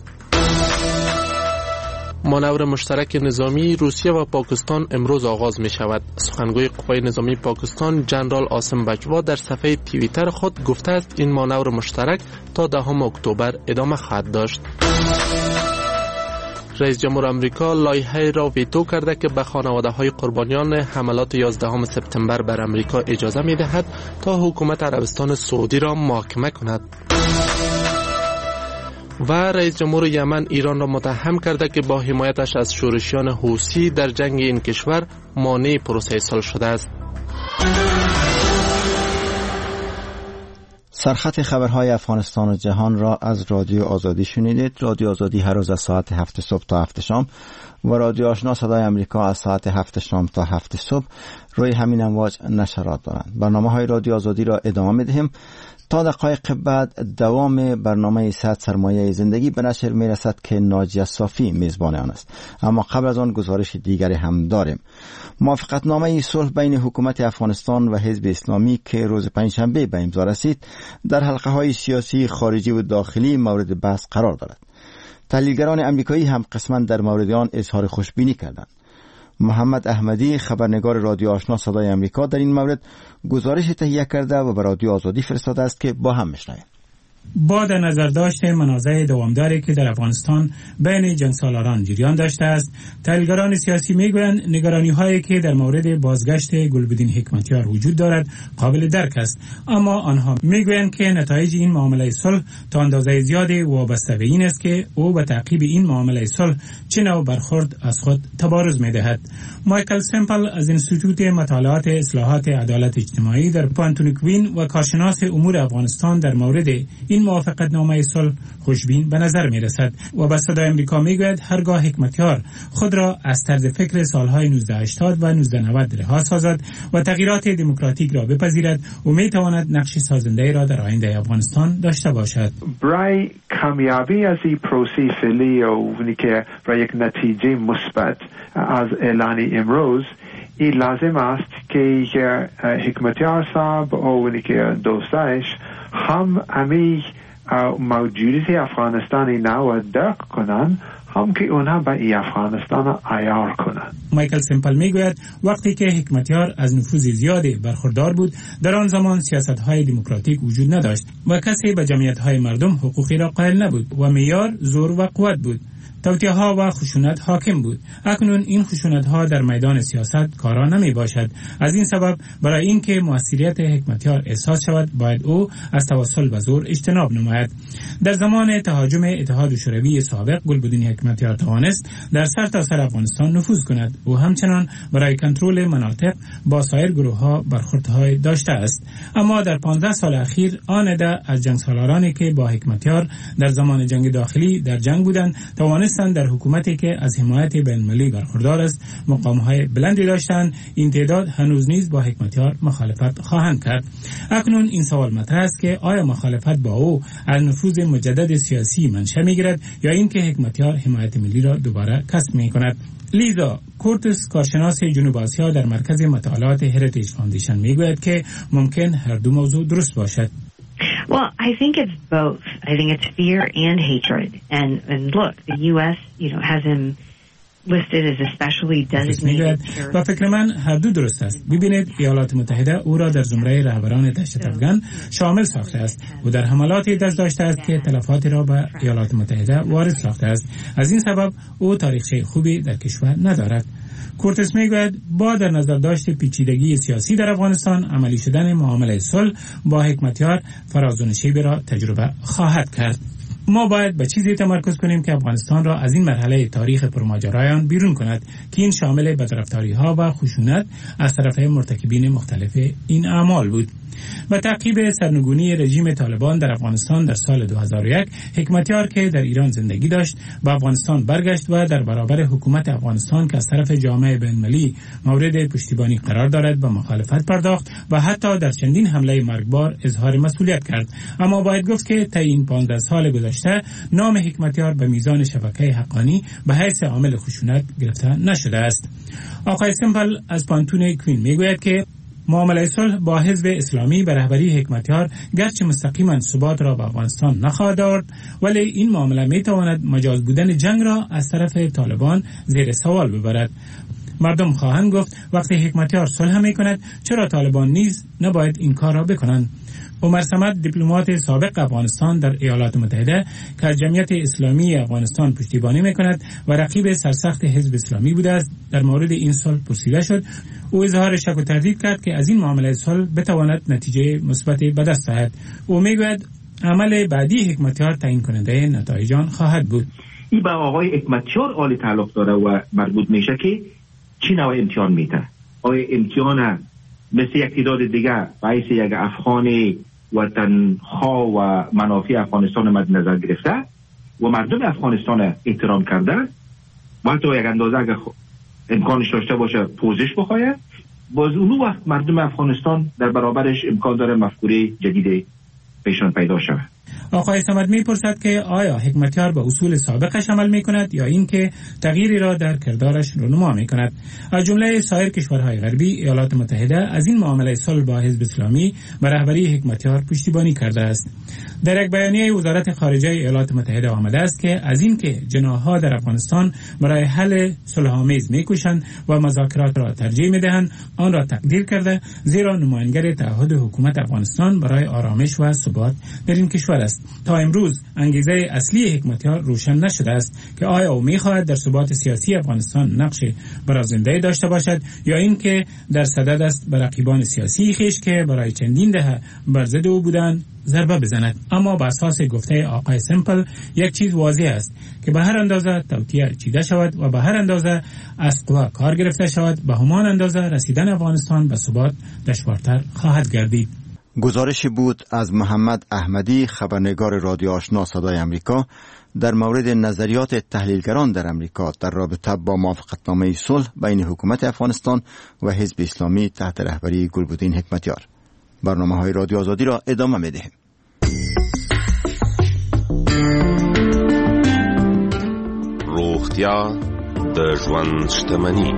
مانور مشترک نظامی روسیه و پاکستان امروز آغاز می شود. سخنگوی قوای نظامی پاکستان جنرال عاصم بجوا در صفحه توییتر خود گفته است این مانور مشترک تا دهم اکتبر ادامه خواهد داشت. رئیس جمهور آمریکا لایحه‌ای را ویتو کرده که به خانواده‌های قربانیان حملات یازدهم سپتامبر بر آمریکا اجازه می دهد تا حکومت عربستان سعودی را محاکمه کند. و رئیس جمهور یمن ایران را متهم کرده که با حمایتش از شورشیان حوثی در جنگ این کشور مانع پروسه صلح شده است.
سرخط خبرهای افغانستان و جهان را از رادیو آزادی شنیدید. رادیو آزادی هر روز از ساعت هفت صبح تا هفت شام و رادیو آشنا صدای امریکا از ساعت هفت شام تا هفت صبح روی همین امواج نشرات دارند. برنامه های رادیو آزادی را ادامه میدهیم. تا دقایق بعد دوام برنامه صد سرمایه زندگی به نشر می رسد که ناجیه صافی میزبان آن است. اما قبل از آن گزارش دیگری هم داریم. موافقتنامه صلح بین حکومت افغانستان و حزب اسلامی که روز پنجشنبه به امضا رسید در حلقه های سیاسی خارجی و داخلی مورد بحث قرار دارد. تحلیلگران امریکایی هم قسما در مورد آن اظهار خوشبینی کردند. محمد احمدی خبرنگار رادیو آشنا صدای امریکا در این مورد گزارش تهیه کرده و به رادیو آزادی فرستاده است که با هم میشنویم.
با در نظر داشته منازعه دوامداری که در افغانستان بین جنگسالاران جریان داشته است، تحلیلگران سیاسی میگویند نگرانی هایی که در مورد بازگشت گلبدین حکمتیار وجود دارد قابل درک است، اما آنها میگویند که نتایج این معامله صلح تا اندازه زیادی وابسته به این است که او به تعقیب این معامله صلح چه نوع برخورد از خود تبارز میدهد. مایکل سمپل از انستیتوت مطالعات اصلاحات عدالت اجتماعی در پانتونیکوین و کارشناس امور افغانستان در مورد این موافقتنامه صلح خوشبین به نظر می رسد و به صدای امریکا می گوید هرگاه حکمتیار خود را از طرز فکر سالهای نوزده هشتاد و نوزده نود رها سازد و تغییرات دموکراتیک را بپذیرد و می تواند نقش سازنده را در آینده افغانستان داشته باشد.
برای کامیابی از این پروسه فعلی و که برای یک نتیجه مثبت از اعلان امروز این لازم است که حکمتیار صاحب و که دوستایش هم امی موجودیت افغانستان نو درک کنن، هم که اونها به ای افغانستان عیار کنن.
مایکل سمپل میگوید وقتی که حکمتیار از نفوذ زیادی برخوردار بود، در آن زمان سیاست‌های دموکراتیک وجود نداشت و کسی به جمعیت‌های مردم حقوقی را قائل نبود و معیار زور و قوت بود. توطئه ها و خشونت حاکم بود. اکنون این خشونت ها در میدان سیاست کارا نمی باشد. از این سبب برای اینکه موثریت حکمتیار احساس شود باید او از توسل و زور اجتناب نماید. در زمان تهاجم اتحاد شوروی سابق گلبدین حکمتیار توانست در سرتاسر سر افغانستان نفوذ کند. او همچنان برای کنترل مناطق با سایر گروه ها برخوردهای داشته است. اما در پانزده سال اخیر آن عده از جنگسالارانی که با حکمتیار در زمان جنگ داخلی در جنگ بودند توانست افغانستان در حکومتی که از حمایت بین‌المللی برخوردار است مقام‌های بلندی داشتند، این تعداد هنوز نیز با حکمتیار مخالفت خواهند کرد. اکنون این سوال مطرح است که آیا مخالفت با او از نفوذ مجدد سیاسی منشأ می‌گیرد یا اینکه حکمتیار حمایت ملی را دوباره کسب می‌کند. لیزا کورتس، کارشناس جنوب آسیا در مرکز مطالعات هریتیج فاندیشن، میگوید که ممکن هر دو موضوع درست باشد.
Well, I think it's both. I think it's fear and hatred. And and look, the U S, you know, has him listed as a specially designated terrorist.
و فکر من هر دو درست است. ببینید ایالات متحده او را در زمره رهبران دهشت افغان شامل ساخته است و در حملاتی دست داشته است که تلفاتی را به ایالات متحده وارد ساخته است. از این سبب او تاریخچه خوبی در کشور ندارد. کورتس میگوید با در نظر داشت پیچیدگی سیاسی در افغانستان، عملی شدن معامله صلح با حکمتیار فراز و نشیبی را تجربه خواهد کرد. ما باید به چیزی تمرکز کنیم که افغانستان را از این مرحله تاریخ پرماجرایان بیرون کند که این شامل بدرفتاری‌ها و خشونت از طرف مرتکبین مختلف این اعمال بود. با تعقیب سرنگونی رژیم طالبان در افغانستان در سال دو هزار و یک، حکمتیار که در ایران زندگی داشت به افغانستان برگشت و در برابر حکومت افغانستان که از طرف جامعه بین‌المللی مورد پشتیبانی قرار دارد به مخالفت پرداخت و حتی در چندین حمله مرگبار اظهار مسئولیت کرد. اما باید گفت که طی این پانزده سال گذشته نام حکمتیار به میزان شبکه حقانی به حیث عامل خشونت گرفته نشده است. آقای سمپل از پانتون کوین میگوید که معامله صلح با حزب اسلامی به رهبری حکمتیار گرچه مستقیما ثبات را به افغانستان نخواهد آورد، ولی این معامله می تواند مجاز بودن جنگ را از طرف طالبان زیر سوال ببرد. مردم خواهند گفت وقتی حکمتیار صلح می کند چرا طالبان نیز نباید این کار را بکنند؟ عمر صمد، دیپلمات سابق افغانستان در ایالات متحده که از جمعیت اسلامی افغانستان پشتیبانی میکند و رقیب سرسخت حزب اسلامی بوده است، در مورد این صلح پرسیده شد. او اظهار شک و تردید کرد که از این معامله صلح بتواند نتیجه مثبت به دست آید. او میگوید عمل بعدی حکمتیار تعیین کننده نتایج آن خواهد بود.
این با آقای حکمتیار عالی تعلق داره و مربوط میشه که چی نوع امتحان میده. آیا امتحان مثل یک تعداد دیگه باعث یک افغان وطنخواه و منافع افغانستان مد نظر گرفته و مردم افغانستان احترام کرده و حتی یک اندازه اگر امکانش داشته باشه پوزش بخواهد، باز اون وقت مردم افغانستان در برابرش امکان داره مفکوره جدید پیشان پیدا شود.
آقای صمد میپرسد که آیا حکمتیار به اصول سابقش عمل میکند یا اینکه تغییری را در کردارش رونما میکند. از جمله سایر کشورهای غربی ایالات متحده از این معامله صلح با حزب اسلامی به رهبری حکمتیار پشتیبانی کرده است. در یک بیانیه وزارت خارجه ایالات متحده آمده است که از اینکه جناح‌ها در افغانستان برای حل صلح‌آمیز میکوشند و مذاکرات را ترجیح میدهند آن را تقدیر کرده، زیرا نماینگر تعهد حکومت افغانستان برای آرامش و ثبات در این کشور است. تا امروز انگیزه اصلی حکمتیار روشن نشده است که آیا او می‌خواهد در ثبات سیاسی افغانستان نقش برازنده داشته باشد یا اینکه در صدد است به رقیبان سیاسی خویش که برای چندین دهه بر ضد او بودند ضربه بزند. اما بر اساس گفته آقای سمپل یک چیز واضح است که به هر اندازه توطئه چیده شود و به هر اندازه از قوا کار گرفته شود به همان اندازه رسیدن افغانستان به ثبات دشوارتر خواهد گردید.
گزارشی بود از محمد احمدی، خبرنگار رادیو آشنا صدای امریکا، در مورد نظریات تحلیلگران در امریکا در رابطه با موافقتنامه صلح بین حکومت افغانستان و حزب اسلامی تحت رهبری گلبدین حکمتیار. برنامه های رادیو آزادی را ادامه می دهیم.
روغتیا د ژوند شتمني.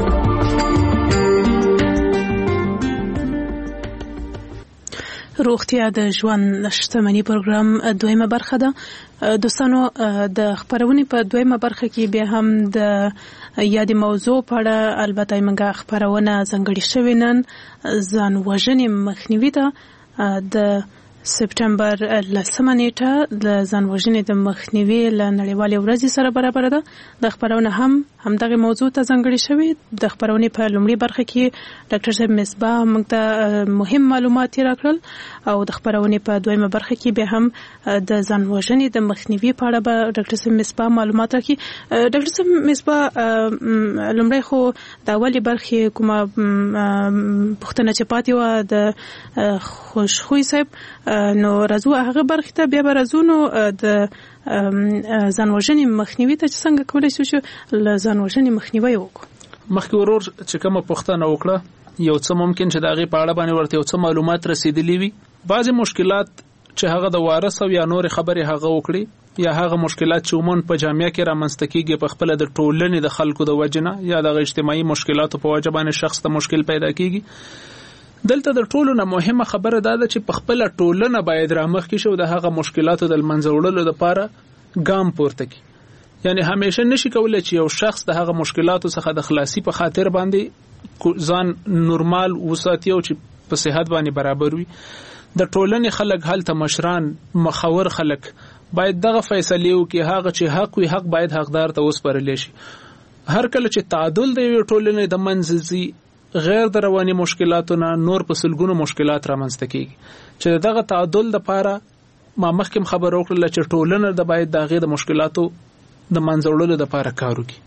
روغتیا د ژوند شتمني پروګرام دویمه برخه ده. دوستانو د خبرونې په دویمه برخه کې بیا هم د یادې موضوع په اړه البته موږ خبرونه ځانګړې شوې نن ځان وژنې مخنیوي ده. د سپټمبر لسمه نیټه د ځان وژنې د مخنیوي له نړیوالې ورځې سره برابر ده. د خبرونه هم همدغه موضوع ته ځانګړې شوې. د خبرونې په لومړي برخه کې ډاکټر صاحب مصباح موږ ته مهم معلومات راکړل او د خبرونې په دویمه برخه کې به هم د ځان وژنې د مخنیوي په اړه به ډاکټر صاحب مصباح معلومات راکړي. ډاکټر صاحب مصباح لومړی خو د اولې برخې کومه پوښتنه چې پاتې وه د خوشخوی صاحب، نو راځو هغه برخې ته بیا به راځو. نو د ځانوژنې مخنیوي ته چې څنګه کولی شو چې له ځانوژنې مخنیوي وکړو.
مخکې ورور چې کومه پوښتنه وکړه یو څه ممکن چې د هغې په اړه باندې ورته یو څه معلومات رسېدلي وي. بعضې مشکلات چې هغه د وارث او یا نورې خبرې هغه وکړي یا هغه مشکلات چې عموماً په جامعه کې رامنځته کېږي په خپله د ټولنې د خلکو د وجې نه یا دغه اجتماعي مشکلاتو په وجه باندې شخص ته مشکل پیدا کېږي. دلته د ټولو نه مهمه خبره دا ده چې په خپله ټولنه باید رامخکې شي او د هغه مشکلاتو د لمنځه وړلو دپاره ګام پورته کړي. یعنی همیشه نشي کولی چې یو شخص د هغه مشکلاتو څخه د خلاصي په خاطر باندې ځان نورمال وساتي او چې په صحت باندې برابر وي. د ټولنې خلک هلته مشران مخور خلک باید دغه فیصله وکړي هغه چې حق وي حق باید حقدار ته وسپارل شي. هر کله چې تعادل د یوې ټولنې د منځ ځي غیر د رواني مشکلاتو نه نور په سلګونو مشکلات رامنځته کېږي. چې دغه تعادل دپاره ما مخکې خبره وکړله چې ټولنه د باید د هغې د مشکلاتو د منځه وړلو دپاره کار وکړي.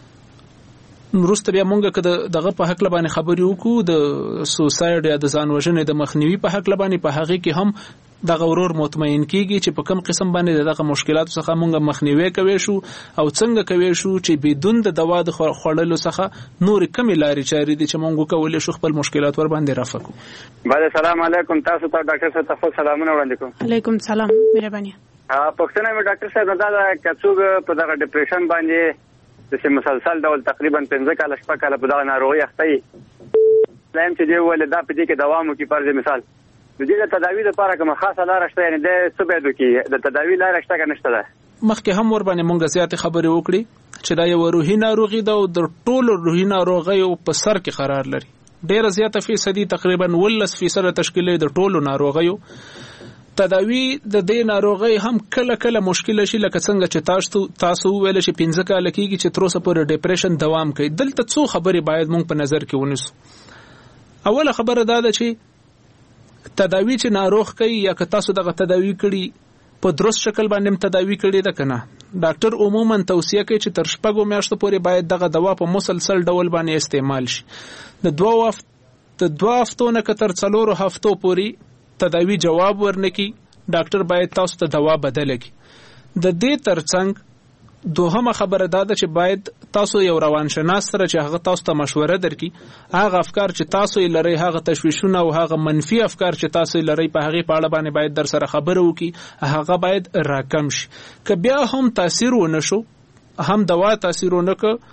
وروسته بیا مونږ که دغه په هکله باندې خبرې وکړو د سوسایډ یا د ځان وژنې د مخنیوي په هکله باندې په هغې کې هم دغه ورور مطمئن کېږي چې په کوم قسم باندې دغه مشکلاتو څخه مونږ مخنیوی کوي شو او څنګه کوي شو چې بدون د دوا د خوړلو څخه نورې کمې لارې چارې دي چې مونږ کولی شو خپل مشکلات ور باندې رفع کړو.
بله سلام علیکم. تاسو ته ډاکټر صاحب ته خپل سلامونه وړاندې کوم.
علیکم سلام. مهرباني.
پوښتنه مې ډاکټر صاحب دا ده که څوک په دغه ډپریشن باندې چې مسلسل ډول تقریبا پنځه کاله شپږ کاله په دغه ناروغۍ اخته وي لایم چې دی وویل دا په دې کې دوام وکړي فرض مثال د دې د تداوي لپاره کومه خاصه لاره شته یعنې دی څه باید وکړي د تداوي لاره شته که نشته ده؟
مخکې هم ور باندې مونږ زیاتې خبرې وکړي چې دا یوه روحي ناروغي ده او د ټولو روحي ناروغیو په سر کې قرار لري. ډېره زیاته فیصدي تقریبا ولس فیصده تشکیلوي د ټولو ناروغیو. تداوی د دې ناروغۍ هم کله کله مشکل شي لکه څنګه چې تاسو تاسو ویل شي پنځه کاله کېږي چې تر اوسه پورې ډپریشن دوام کوي. دلته څو خبرې باید مونږ په نظر کې ونیسو. اوله خبره دا ده چې تداوی چې ناروغ کوي یا که تاسو دغه تداوی کړي په درست شکل باندې تداوی کړي ده که نه. ډاکټر عموما توصیه کوي چې تر شپږو میاشتو پورې باید دغه دوا په مسلسل ډول باندې استعمال شي. د دوه هفت د دوه هفتو نه که تر څلورو هفتو پورې تداوی جواب ورنکي ډاکټر باید تاسو ته دوا بدله کړي. د دې ترڅنګ دوهمه خبره دا ده چې باید تاسو یو روانشناس سره چې هغه تاسو ته مشوره درکړي هغه افکار چې تاسو یې لرئ هغه تشویشونه او هغه منفي افکار چې تاسو یې لرئ په هغې په اړه باندې باید در سره خبره وکړي هغه باید راکم شي. که بیا هم تاثیر ونه شو هم دوا تاثیر ونه که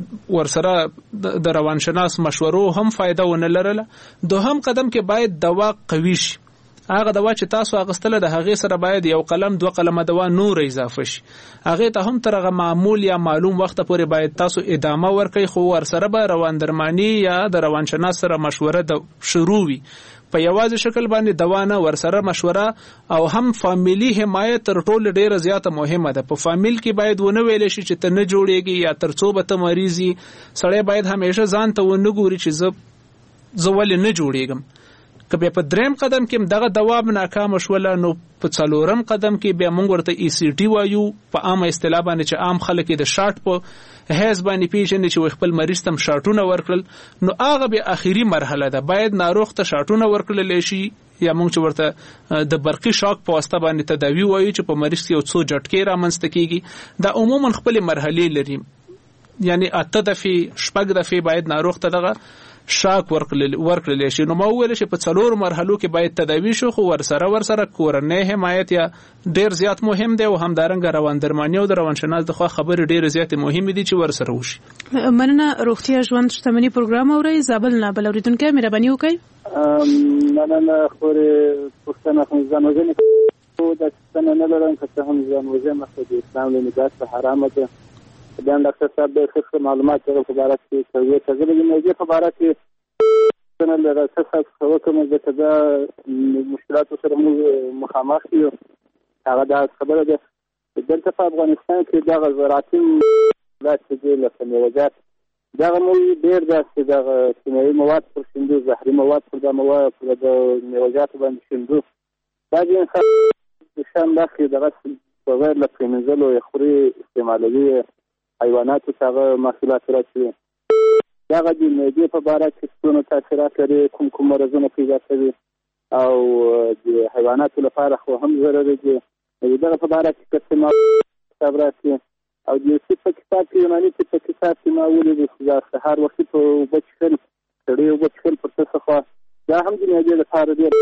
ورسره د روانشناس مشورو هم فایده ونه لرله دوهم قدم کې باید دوا قوي شي. هغه دوا چې تاسو اغستله د هغې سره باید یو قلم دوه قلمه دوا نور اضافه شي. هغې ته هم تر هغه معمول یا معلوم وخته پورې باید تاسو ادامه ورکړئ خو ورسره به روان درماني یا د روانشناس سره مشوره د شروع وي. په یوازې شکل باندې دوا نه ورسره مشوره او هم فامیلی حمایت تر ټولو ډیره زیاته مهمه ده. په فامیل کې باید ونه ویل شي چې ته نه جوړېږي یا تر څو به ته مریض یې. سړی باید همیشه ځان ته ونه ګوري چې زه زه ولې نه جوړېږم. که بیا په دریم قدم کې دغه دوا ناکامه شوله نو په څلورم قدم کې بیا موږ ورته ای سی ټي وایو په عامه اصطلاح باندې چې عام خلک یې د شاټ په حیث باندې پیژني چې خپل مریض ته شاټونه ورکړل نو هغه بیا اخیری مرحله ده. باید ناروغ ته شاټونه ورکړل شي یا موږ چې ورته د برقي شاک په واسطه باندې تداوی وایو چې په مریض کې یو څو جټکې رامنځته کېږي. دا عموما خپل مرحلې لري یعنی اته دفعې شپږ دفعې باید ناروغ ته دغه شاک ورکړل ورکړل شي. نو ما ویل چې په څلور مرحلو کې باید تداوی شو خو ورسره ورسره کورنۍ حمایت یا ډیر زیات مهم دی او همدارنګه روان درماني او د روانشناس د خوا خبرې ډیر زیات مهمې دي چې ورسره وشي.
مننه. روغتیا ژوند شتمنۍ پروګرام اوري زابل نه بل اوریدونکو مهرباني وکړئ.
مننه. خورې پښتنه خو ځان وژنې د څنګه نه لرم که هم ځان وژنه خو د اسلام له نگاه څخه حرامه ده. بیان ډاکټر صاحب د ښه معلومات په اړه کې کوي چې زه د موضوع په اړه کې څنګه له راڅخه خبرې کوم چې دا مشکلات سره موږ مخامخ یو. هغه دا خبره ده چې دلته په افغانستان کې دا زراعتي ولایت کې لکه میوه‌جات دا موږ ډېر داسې د کیمیاوي مواد پر شیندو زهري مواد پر د مواد پر د میوه‌جات باندې شیندو دا د انسان د شان داخلي دغه په غیر له پرېمنځلو یې خوري استعمالوي حیواناتو څخه محصولات راځي. دا د معدې په اړه چې څونه تاثیرات لري کوم کوم مرزونه پیدا کوي او د حیواناتو لپاره خو هم ضروري دي دغه په باره کې که څه ما کتاب راسي او د یو په کتاب کې یوناني په کتاب کې ما ولیدل چې دا سهار وختي په اوبه څښل سړی اوبه څښل پر څه څخه دا هم د معدې لپاره ډېر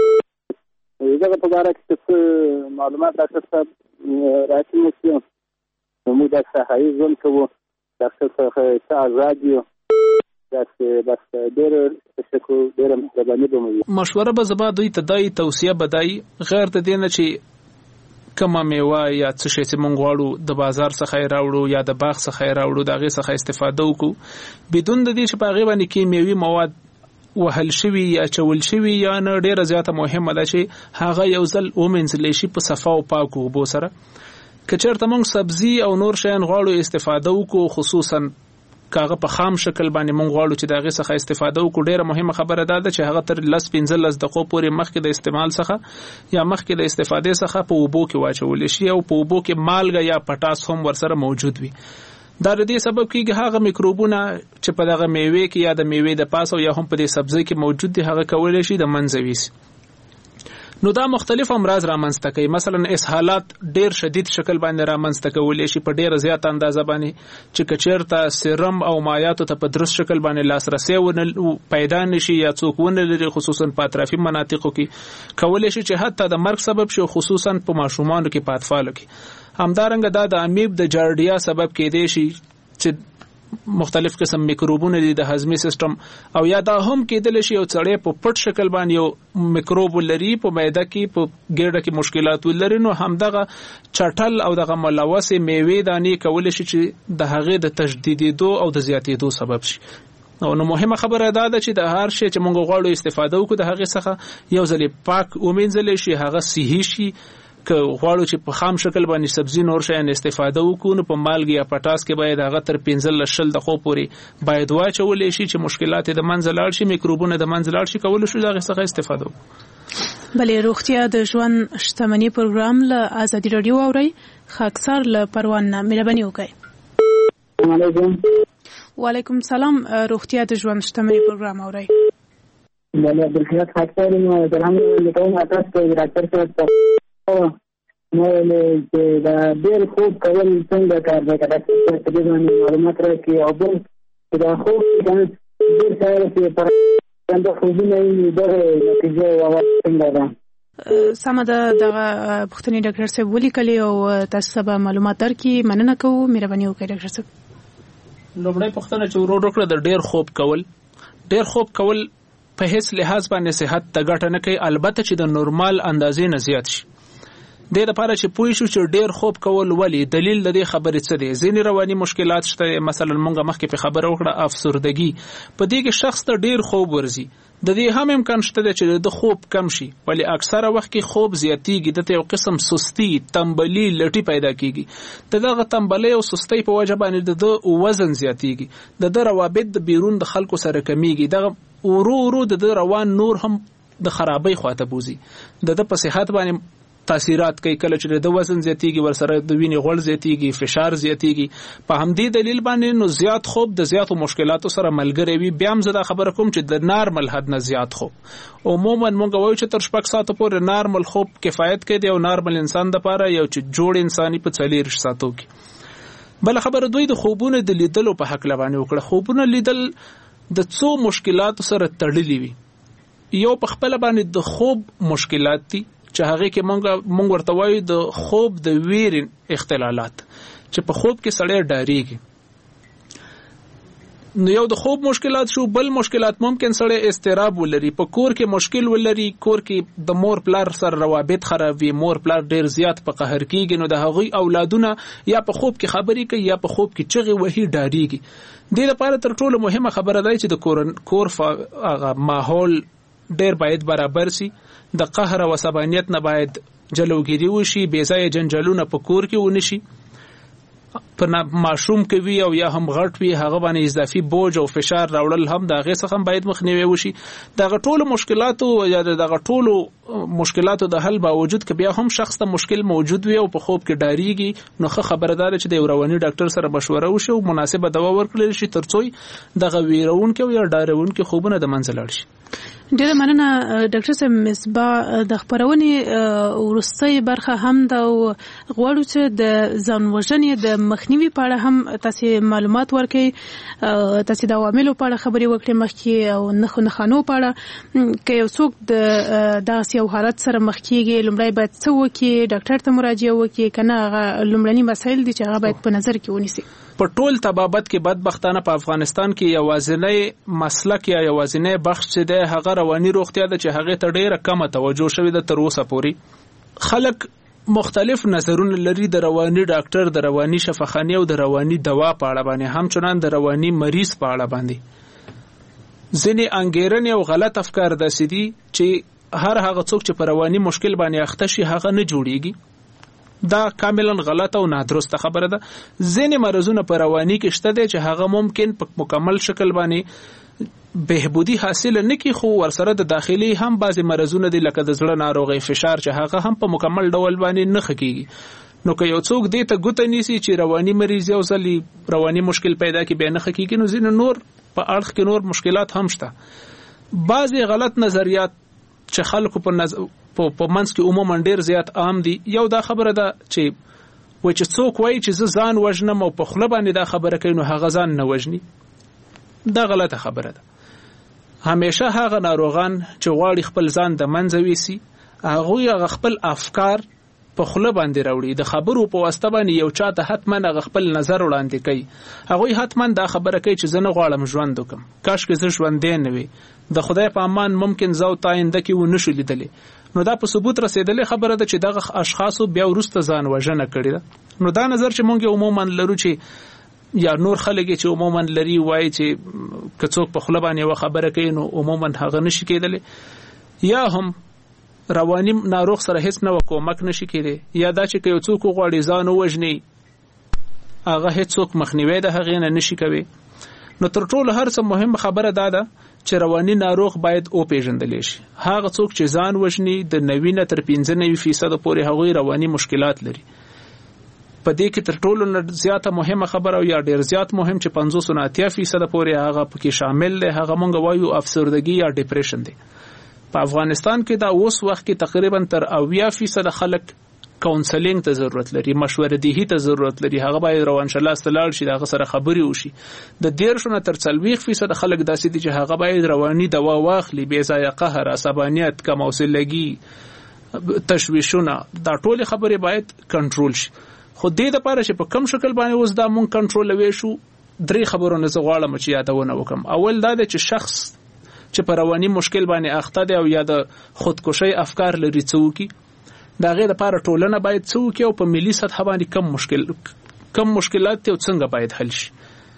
دغه په باره کې څه معلومات ډاکټر صاحب راکړي چې موږ د صحایي ژوند کوو ډاکټر صاحب څه آزاد یو داسې بس ډېر تشکر ډېره مهرباني به مو
مشوره به زما دوی ته دای توصیه بدای غیر ته دی نه چې کومه میوه یا څه شی چې مونږ غواړو د بازار څخه راوړو یا د باغ څخه راوړو د هغې څخه استفاده وکړو بدون د دې چې په هغې باندې کیمیاوي مواد وهل شوي یا چول شوي یا نه ډېره زیاته مهمه ده چې هغه یو ځل ومینځلی شي په صفا او پاکو اوبو سره که چېرته مونږ سبزي او نور شیان غواړو استفاده وکړو خصوصا کاغه په خام شکل باندې مونږ غواړو چې دغه څخه استفاده وکړو ډیره مهمه خبره ده چې هغه تر لس پنځلس دقیقو پورې مخکې د استعمال څخه یا مخکې د استفادې څخه په اوبو کې واچول شي او په اوبو کې مالګه یا پټاس هم ورسره موجود وي دا د دې سبب کېږي هغه میکروبونه چې په دغه میوه کې یا د میوه د پاسو یا هم په دې سبزی کې موجود دي هغه کولای شي د منځ ویسي نو دا مختلف امراض رامنځته کوي مثلا اسهالات ډیر شدید شکل باندې رامنځته کولای شي په ډیر زیات اندازه باندې چې کچیرته سرم او مایعاتو ته په درست شکل باندې لاسرسي ونه پیدا نشي یا څوک ونه لري خصوصا په اطرافي مناطقو کې کولای شي چې حتی د مرګ سبب شي خصوصا په ماشومانو کې پاتفالو کې همدارنګه دا د امیب د جارډیا سبب کېدای شي چې مختلف قسم میکروبونه دي د هضمي سیستم او یا دا هم کېدل شي او څړې په پټ شکل باندې یو میکروب لري په معده کې په ګرده کې مشکلات ولري نو همدغه چټل او دغه ملوث میوه دانی کول شي چې د هغې د تجدیدېدو او د زیاتېدو سبب شي نو نو مهمه خبره ده چې د هر شی چې موږ غواړو استفاده وکړو د هغې څخه یو ځل پاک ومنځل شي هغه صحي شي که غواړو چې په خام شکل باندې سبزی نور شیان استفاده وکړو نو په مالګې یا پټاس کې باید هغه تر پنځه شل دقیقو پورې باید واچولی شي چې مشکلات د منځه لاړ شي میکروبونه د منځه لاړ شي کولی شو د هغې څخه استفاده وکړو
بلې روغتیا د ژوند شتمني پروګرام له ازادي راډیو اورئ خاکسار له پروان نه مهرباني وکړئ وعلیکم سلام روغتیا د ژوند شتمني پروګرام اورئ
بله عبدالخیات خاکسار یم درهم لیکوم تاسو ته ډاکټر صاحب نو چې دا ډېر خوب کول څنګه کار دی که ډاکټر صاحب په دې باندې معلومات راکړي او بل چې دا خوب ډېر سیاره چې پر څنګه خوبونه وي دغه نتیجه هغه څنګه ده
سمه ده دغه پوښتنې ډاکټر صاحب ولیکلې او تاسو به معلومات درکړي مننه کوو مهرباني وکړئ ډاکټر صاحب
لومړی پوښتنه چې ورو ورو کړه د ډېر خوب کول ډېر خوب کول په هیڅ لحاظ باندې صحت ته ګټه نه کوي البته چې د نورمال اندازې نه زیات شي د لپاره چې پوه شو چې ډیر خوب کول ولی دلیل د دې خبرې څه دی ځینې رواني مشکلات شته مثلا مونږ مخکې په خبره وکړه افسردګي په دې کې شخص ته ډیر خوب ورځي د دې هم امکان شته چې د خوب کم شي ولی اکثره وخت کې خوب زیاتیږي د یو قسم سستی تنبلی لټي پیدا کیږي دغه تنبلی او سستی په وجه باندې د وزن زیاتیږي د روابط د بیرون د خلکو سره کمیږي دغه ورو ورو د روان نور هم د خرابۍ خواته بوزي د په صحت باندې تاثیرات کوي کله چې د وزن زیاتیږي ورسره د وینې غوړ زیاتیږي فشار زیاتیږي په همدې دلیل باندې نو زیات خوب د زیاتو مشکلاتو سره ملګری وي بیا هم زه دا خبره کوم چې د نارمل حد نه زیات خوب عموما مونږ وایو چې تر شپږ ساعته پورې نارمل خوب کفایت کوي دی او نارمل انسان دپاره یو چې جوړ انساني په څلېرویشت ساعتو کې بل خبره دوی د خوبونو د لیدلو په حق باندې وکړه خوبونه لیدل د څو مشکلاتو سره تړلي وي یو په خپل باندې د خوب مشکلات دي چې هغه کې مونږ مونږ ورته وایو د خوب د ویر اختلالات چې په خوب کې سړی ډاریږي نو یو د خوب مشکلات شو بل مشکلات ممکن سړی اضطراب ولري په کور کې مشکل ولري کور کې د مور پلار سره روابط خراب وي مور پلار ډیر زیات په قهر کېږي نو د هغوی اولادونه یا په خوب کې خبرې کوي یا په خوب کې چغې وهي ډاریږي دې لپاره تر ټولو مهمه خبره ده چې د کور کور هغه ماحول ډیر باید برابر سي د قهر او عصبانیت نه باید جلوګیری وشي بې ځایه جنجالونه په کور کې ونشي په ماشوم کې وي او یا هم غټ وي هغه باندې اضافي بوج او فشار راوړل هم د هغې څخه باید مخنیوی وشي دغه ټولو مشکلاتو یا دغه ټولو مشکلاتو د حل باوجود که بیا هم شخص ته مشکل موجود وي او په خوب کې ډاریږي نو ښه خبره ده چې د یو رواني ډاکټر سره مشوره وشي او مناسبه دوا ورکړل شي تر څو دغه ویرونکي او یا ډارونکي خوبونه د منځه لاړ شي
ډیره مننه ډاکټر صاحب. مصباح د خبرونې ورستۍ برخه هم د غوړو چې د ځان وژنې د مخنیوي په اړه هم تاسو معلومات ورکړئ، تاسو د عواملو په اړه خبرې وکړئ مخکې او نخو نخانو په اړه. که یو څوک د داسې یو حالت سره مخ کېږي لومړی باید څه وکړي؟ ډاکټر ته مراجعه وکړي که نه هغه لومړني مسایل دي چې هغه باید په نظر کې ونیسي؟
په ټول طبابت کې بدبختانه په افغانستان کې یوازینی مسلک یا یوازینی بخش چې دی هغه رواني روغتیا ده چې هغه ته ډیره کمه توجه شوې ده تر اوسه پورې. خلک مختلف نظرونه لري د رواني ډاکټر، د رواني شفاخانه او د رواني دوا په اړه باندې، همچنان د رواني مریض په اړه باندې. ځینې انګیرنې او غلط افکار داسې دي چې هر هغه څوک چې په رواني مشکل باندې اخته شي هغه نه جوړیږي. دا کاملا غلطه او نادرسته خبره ده. ځینې مرزونه په رواني کې شته دي چې هغه ممکن په مکمل شکل باندې بهبودی حاصل نه کی، خو ورسره د داخلي هم بعضی مرزونه دي لکه د زړه ناروغي، فشار چې هغه هم په مکمل ډول باندې نه خکېږي. نو که یو څوک دې ته ګوته نیسي چې رواني مریض یو ځل رواني مشکل پیدا کی به نه خکېږي، نو ځینې نور په اړخ کې نور مشکلات هم شته. بعضی غلط نظریات چې خلکو په نظر په منځ کې عموما ډیر زیات عام دي. یو دا خبره ده چې و چې څوک وایي چې زه ځان وژنم او په خوله باندې دا خبره کوي نو هغه ځان نه وژني. دا غلطه خبره ده. همیشه هغه ناروغان چې غواړي خپل ځان د منځه ویسي هغه هغه خپل افکار په خوله باندې راوړي، د خبرو په واسطه باندې یو چا ته حتما هغه خپل نظر وړاندې کوي. هغه حتما دا خبره کوي چې زه نه غواړم ژوند وکم، کاش کې زه ژوندې نه وي، د خدای په امان ممکن زو تاینده کې و نشو لیدلې. نو دا په ثبوت رسیدلې خبره ده چې دغه اشخاصو بیا ورسته ځان وژنه کړې ده. نو دا نظر چې مونږ عموما لرو چې یا نور خلک چې عموما لري وایي چې که څوک په خوله باندې یو خبره کوي نو عموما هغه نشي کېدلی، یا هم رواني ناروغ سره هیڅ نه کومک نشي کېدی، یا دا چې که یو څوک غواړي ځان ووژني هغه هیڅ څوک مخنیوی د هغې نه نشي کوي. نو تر ټولو هر څه مهم خبره دا ده چې رواني ناروغ باید او پیژندل شي. هغه څوک چې ځان وژني د نوي نه تر پنځه نوي فیصد پورې هغوی رواني مشکلات لري. په دې کې تر ټولو زیاته مهمه خبره او یا ډیر زیات مهم چې پنځوس نه اتیا فیصد پورې هغه پکې شامل دی، هغه مونږ وایو افسردګي یا ډیپریشن دی. په افغانستان کې دا اوس وخت کې تقریبا تر اویا فیصد خلک کاونسلینګ ته ضرورت لري، مشوره دیهی ته ضرورت لري، هغه باید روانشناس ته لاړ شي، هغه سره خبرې وشي. د دیرشو نه تر څلوېښت فیصد خلک داسې دي چې هغه باید رواني دوا واخلي، بې ځایه قهر، عصبانیت، کم حوصلګي، تشویشونه، دا ټول خبرې باید کنټرول شي. خو دې لپاره چې په کم شکل باندې اوس دا مونږ کنټرولوي شو، درې خبرونه زه غواړم چې یادونه وکم. اول دا دی چې شخص چې په رواني مشکل باندې اخته دی او یا د خودکشي افکار لري څه وکړي، د هغې لپاره ټولنه باید څه وکړي او په ملي سطحه باندې کم مشکل کم مشکلات دي او څنګه باید حل شي.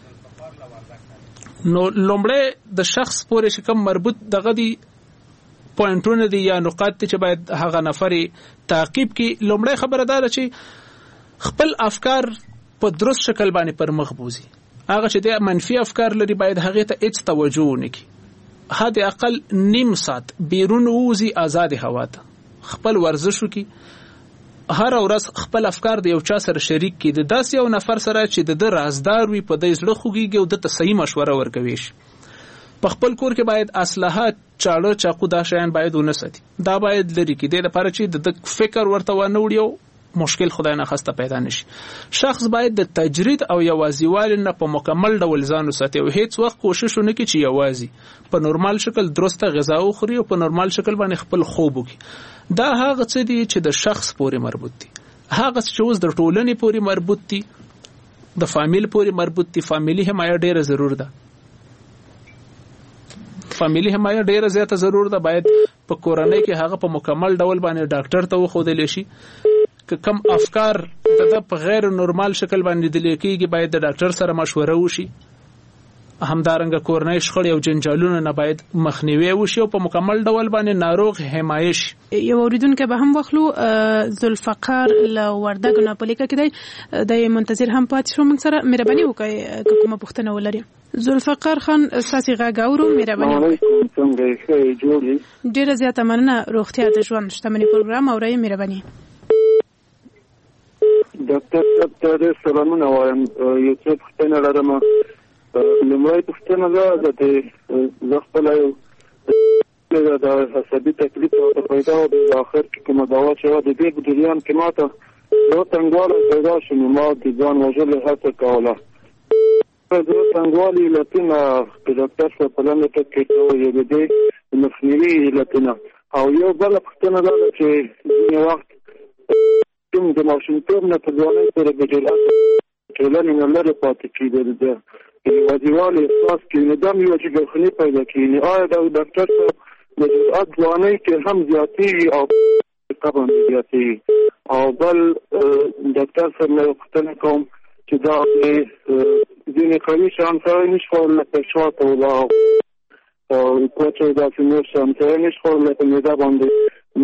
نو لومړی د شخص پورې چې کم مربوط دغه دي پوینټونه دي یا نقاط دي چې باید هغه نفر تعقیب کړي. لومړی خبره دا ده چې خپل افکار په درست شکل باندې پر مخ بوزي. هغه چې د منفي افکار لري باید هغه ته هیڅ توجه ونه کړي. حد اقل نیم ساعت بیرون ووزي، آزاد هوا ته خپل ورزش وکړي، هر ورځ خپل افکار د یو چا سره شریک کړي، د داسې یو نفر سره چې د رازدار وي، په دې زړه خوږیږي او د ته صحیح مشوره ورکوي شي. په خپل کور کې باید اسلحه، چاړه، چاقو دا شیان باید ونه ساتي، دا باید لري کې د لپاره چې د فکر ورته ونه وړي مشکل خدای نه خسته پیدا نشي. شخص باید د تجرید او یوازیوالي نه په مکمل ډول ځان وساتي او هیڅ وخت کوشش ونه کړي چې یوازي په نورمال شکل درسته غذا وخوري او په نورمال شکل باندې خپل خوب وکړي. دا هغه څه دي چې د شخص پورې مربوط دي، هغه چې اوس د ټولنې پورې مربوط دي، د فامیل پورې مربوط دي. فامیلی حمایه ډیره ضرور ده، فامیلی حمایه ډیره زیاته ضرور ده. باید په کورنۍ کې هغه په مکمل ډول باندې ډاکټر ته وښودل شي. که کم افکار د په غیر نورمال شکل باندې دلی کېږي باید د ډاکټر سره مشوره وشي. همدارنګه کورنۍ شخړې او جنجالونه نه باید مخنیوي وشي او په مکمل ډول باندې ناروغ حمایه شي.
یو اوریدونکی به هم واخلو، ذوالفقار له وردګو نه په لیکه کې دی، د منتظر هم پاتې شو موږ سره. مهرباني وکړئ که کومه پوښتنه ولري. ذوالفقار خان ستاسې غږ اورو، مهرباني وکړئ.
څنګه ښه جوړ یې؟
ډېره زیاته مننه. روغتیا د ژوند شتمني پروګرام اورئ، مهرباني.
ډاکټر صاحب ته ډېر سلامونه وایم. یو څه پوښتنه لرم. لومړی پوښتنه دا ده چې زه خپله یو د عصبي تکلیف او پیدا او د اخر کې کومه دوا چې و د دې په جریان کې ماته یو تنګوالی پیدا شو نو ما د ځان وژلو هڅه کوله. زه تنګوالي علتونه د ډاکټر صاحب په لنډه ټکه کې ته یو د دې مخنیوي علتونه او یو بله پوښتنه دا ده چې ځینې وخت کوم د ماشومتوب نه په ځوانۍ پورې د ټولنې نه لرې پاتې کېدل ده یوازیوالي احساس کوي نو دا مې وجه ګرخني پیدا کوي. نو آیا د ډاکټر صاحب د جرأت ځوانۍ کې هم زیاتېږي او طبعا زیاتېږي؟ او بل ډاکټر صاحب نه پوښتنه کوم چې دا ځینې قوي شیان سړی نشي کولی لکه شات او دا کوچ او داسې نور شیان سړی نشي کولی په معده باندې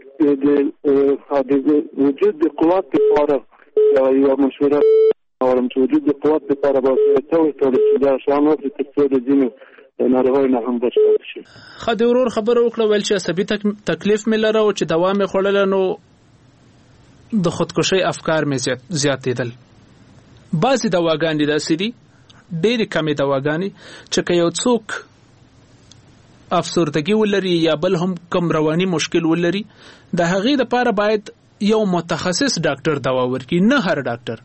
نو د وجود د قوت لپاره یوه مشوره غواړم چې وجود د قوت لپاره باید څه وکړو چې دا شیان وکړي تر څو د ځینو ناروغیو نه هم بچ پاتې شي.
ښه د ورور خبره وکړه ویل چې عصبي تکلیف مې لره او چې دوا مې خوړله نو د خودکشۍ افکار مې زیاتېدل. بعضې دواګانې داسې دي ډېرې کمې دواګانې چې که یو څوک افسردګي ولري یا بل هم کم رواني مشکل ولري د هغې دپاره باید یو متخصص ډاکټر دوا ورکړي، نه هر ډاکټر.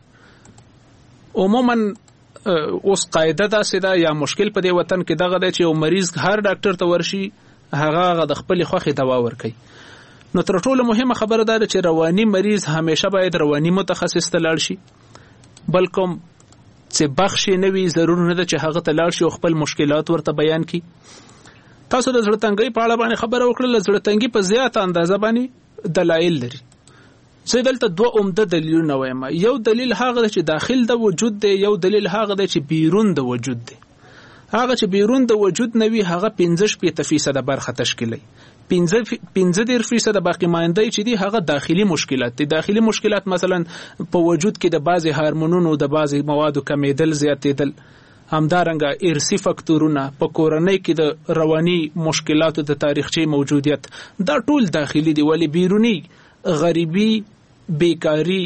عموما اوس قاعده داسې ده یا مشکل په دې وطن کې دغه دی چې یو مریض هر ډاکټر ته ورشي هغه هغه د خپلې خوښې دوا ورکوي. نو تر ټولو مهمه خبره دا ده چې رواني مریض همیشه باید رواني متخصص ته لاړ شي. بل کوم چې بخش یې نه وي ضرور نه ده چې هغه ته لاړ شي او خپل مشکلات ورته بیان کړي. تاسو د زړه تنګۍ په اړه باندې خبره وکړله. زړه تنګي په زیاته اندازه باندې دلایل لري. زه دلته دوه عمده دلیلونه وایم. یو دلیل هغه دی چې داخل د وجود دی، یو دلیل هغه دی چې بیرون د وجود دی. هغه چې بیرون د وجود نه وي هغه پنځه شپېته فیصده برخه تشکیلوي. پنځه دېرش فیصده باقي مانندی چې دي هغه داخلي مشکلات دي. داخلي مشکلات مثلا په وجود کې د بعضې هارمونونو د بعضې موادو کمیدل زیاتېدل، همدارنګه ارثي فکتورونه، په کورنۍ کې د رواني مشکلاتو د تاریخچې موجودیت، دا ټول داخلي دي. ولی بیرونی غریبی، بیکاری،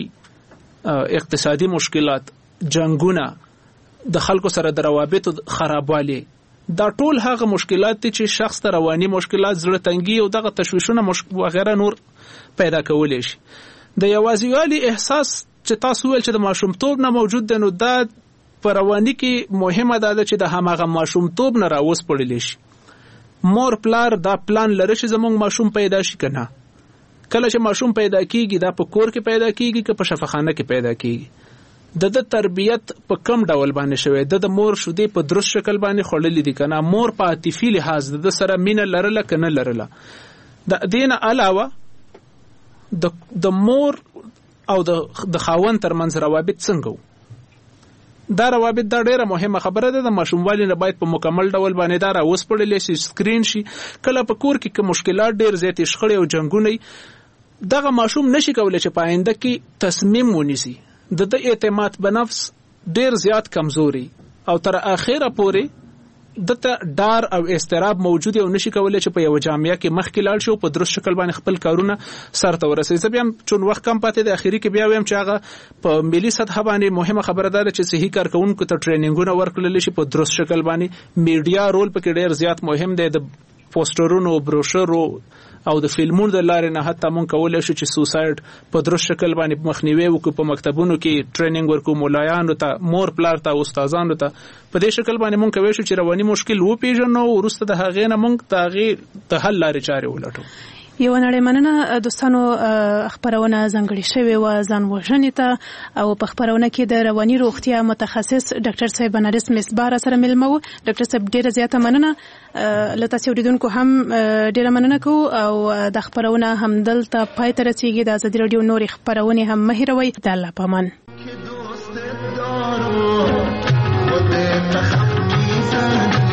اقتصادي مشکلات، جنگونه، د خلکو سره د روابطو خرابوالی، دا ټول هغه مشکلات دي چې شخص ته رواني مشکلات، زړه تنګي او دغه تشویشونه وغیره نور پیدا کولی شي. د یوازیوالي احساس چې تاسو ویل چې د ماشومتوب نه موجود دی، نو دا په رواني کې مهمه ده چې د هماغه ماشومتوب نه راوسپړلی شي. مور پلار دا پلان لري چې زموږ ماشوم پیدا شي که نه. کله چې ماشوم پیدا کیږي دا په کور کې پیدا کیږي که په شفاخانه کې پیدا کیږي. د د تربیت په کم ډول باندې شوی، د د مور شودې په درست شکل باندې خوړلې دي که نه، مور په عاطفي لحاظ د سره مینه لرله که نه لرله. د دې نه علاوه د د مور او د خاوند ترمنځ روابط څنګه وو؟ دا روابط دا ډیره مهمه خبره ده. د ماشوموالي نه باید په مکمل ډول باندې دا راوسپړلی شي، سکرین شي. کله په کور کې که مشکلات ډیر زیات شخړې او جنګونه، دغه ماشوم نشي کولی چې په آینده کې تصمیم ونیسي. د د اعتماد په نفس ډیر زیات کمزوري او تر اخره پورې دته ډار او استراب موجود او نشي کولی چې په یو جامعه کې مخکې لاړ شي او په درست شکل باندې خپل کارونه سرته ورسوي. زه بیا هم چون وخت کم پاتې دی اخري کې بیا وایم چې هغه په ملي سطح باندې مهمه خبره ده چې صحیح کارکونکو ته ټریننګونه ورکړل شي په درست شکل باندې. میډیا رول پکې ډیر زیات مهم دی. د پوسټرونو، بروشرو او د فلمونو د لارې نه حتی مونږ کولی شو چې سوسایډ په درست شکل باندې مخنیوی وکړو. په مکتبونو کې ټریننګ ورکړو، مولایانو ته، مور پلار ته، استادانو ته. په دې شکل باندې مونږ کولی شو چې رواني مشکل وپېژنو او وروسته د هغې نه مونږ د هغې د حل لارې چارې ولټو.
یو نړۍ مننه دوستانو، خبرونه ځانګړې شوې وه ځان وژنې ته او په خبرونه کې د رواني روغتیا متخصص ډاکټر صاحب بنارس مصباح را سره مېلمه وو. ډاکټر صاحب ډېره زیاته مننه. له تاسې اورېدونکو هم ډېره مننه کوو او د خبرونه همدلته پای ته رسېږي. د ازادي راډیو نورې خبرونې هم مه هېروئ. د الله په امان.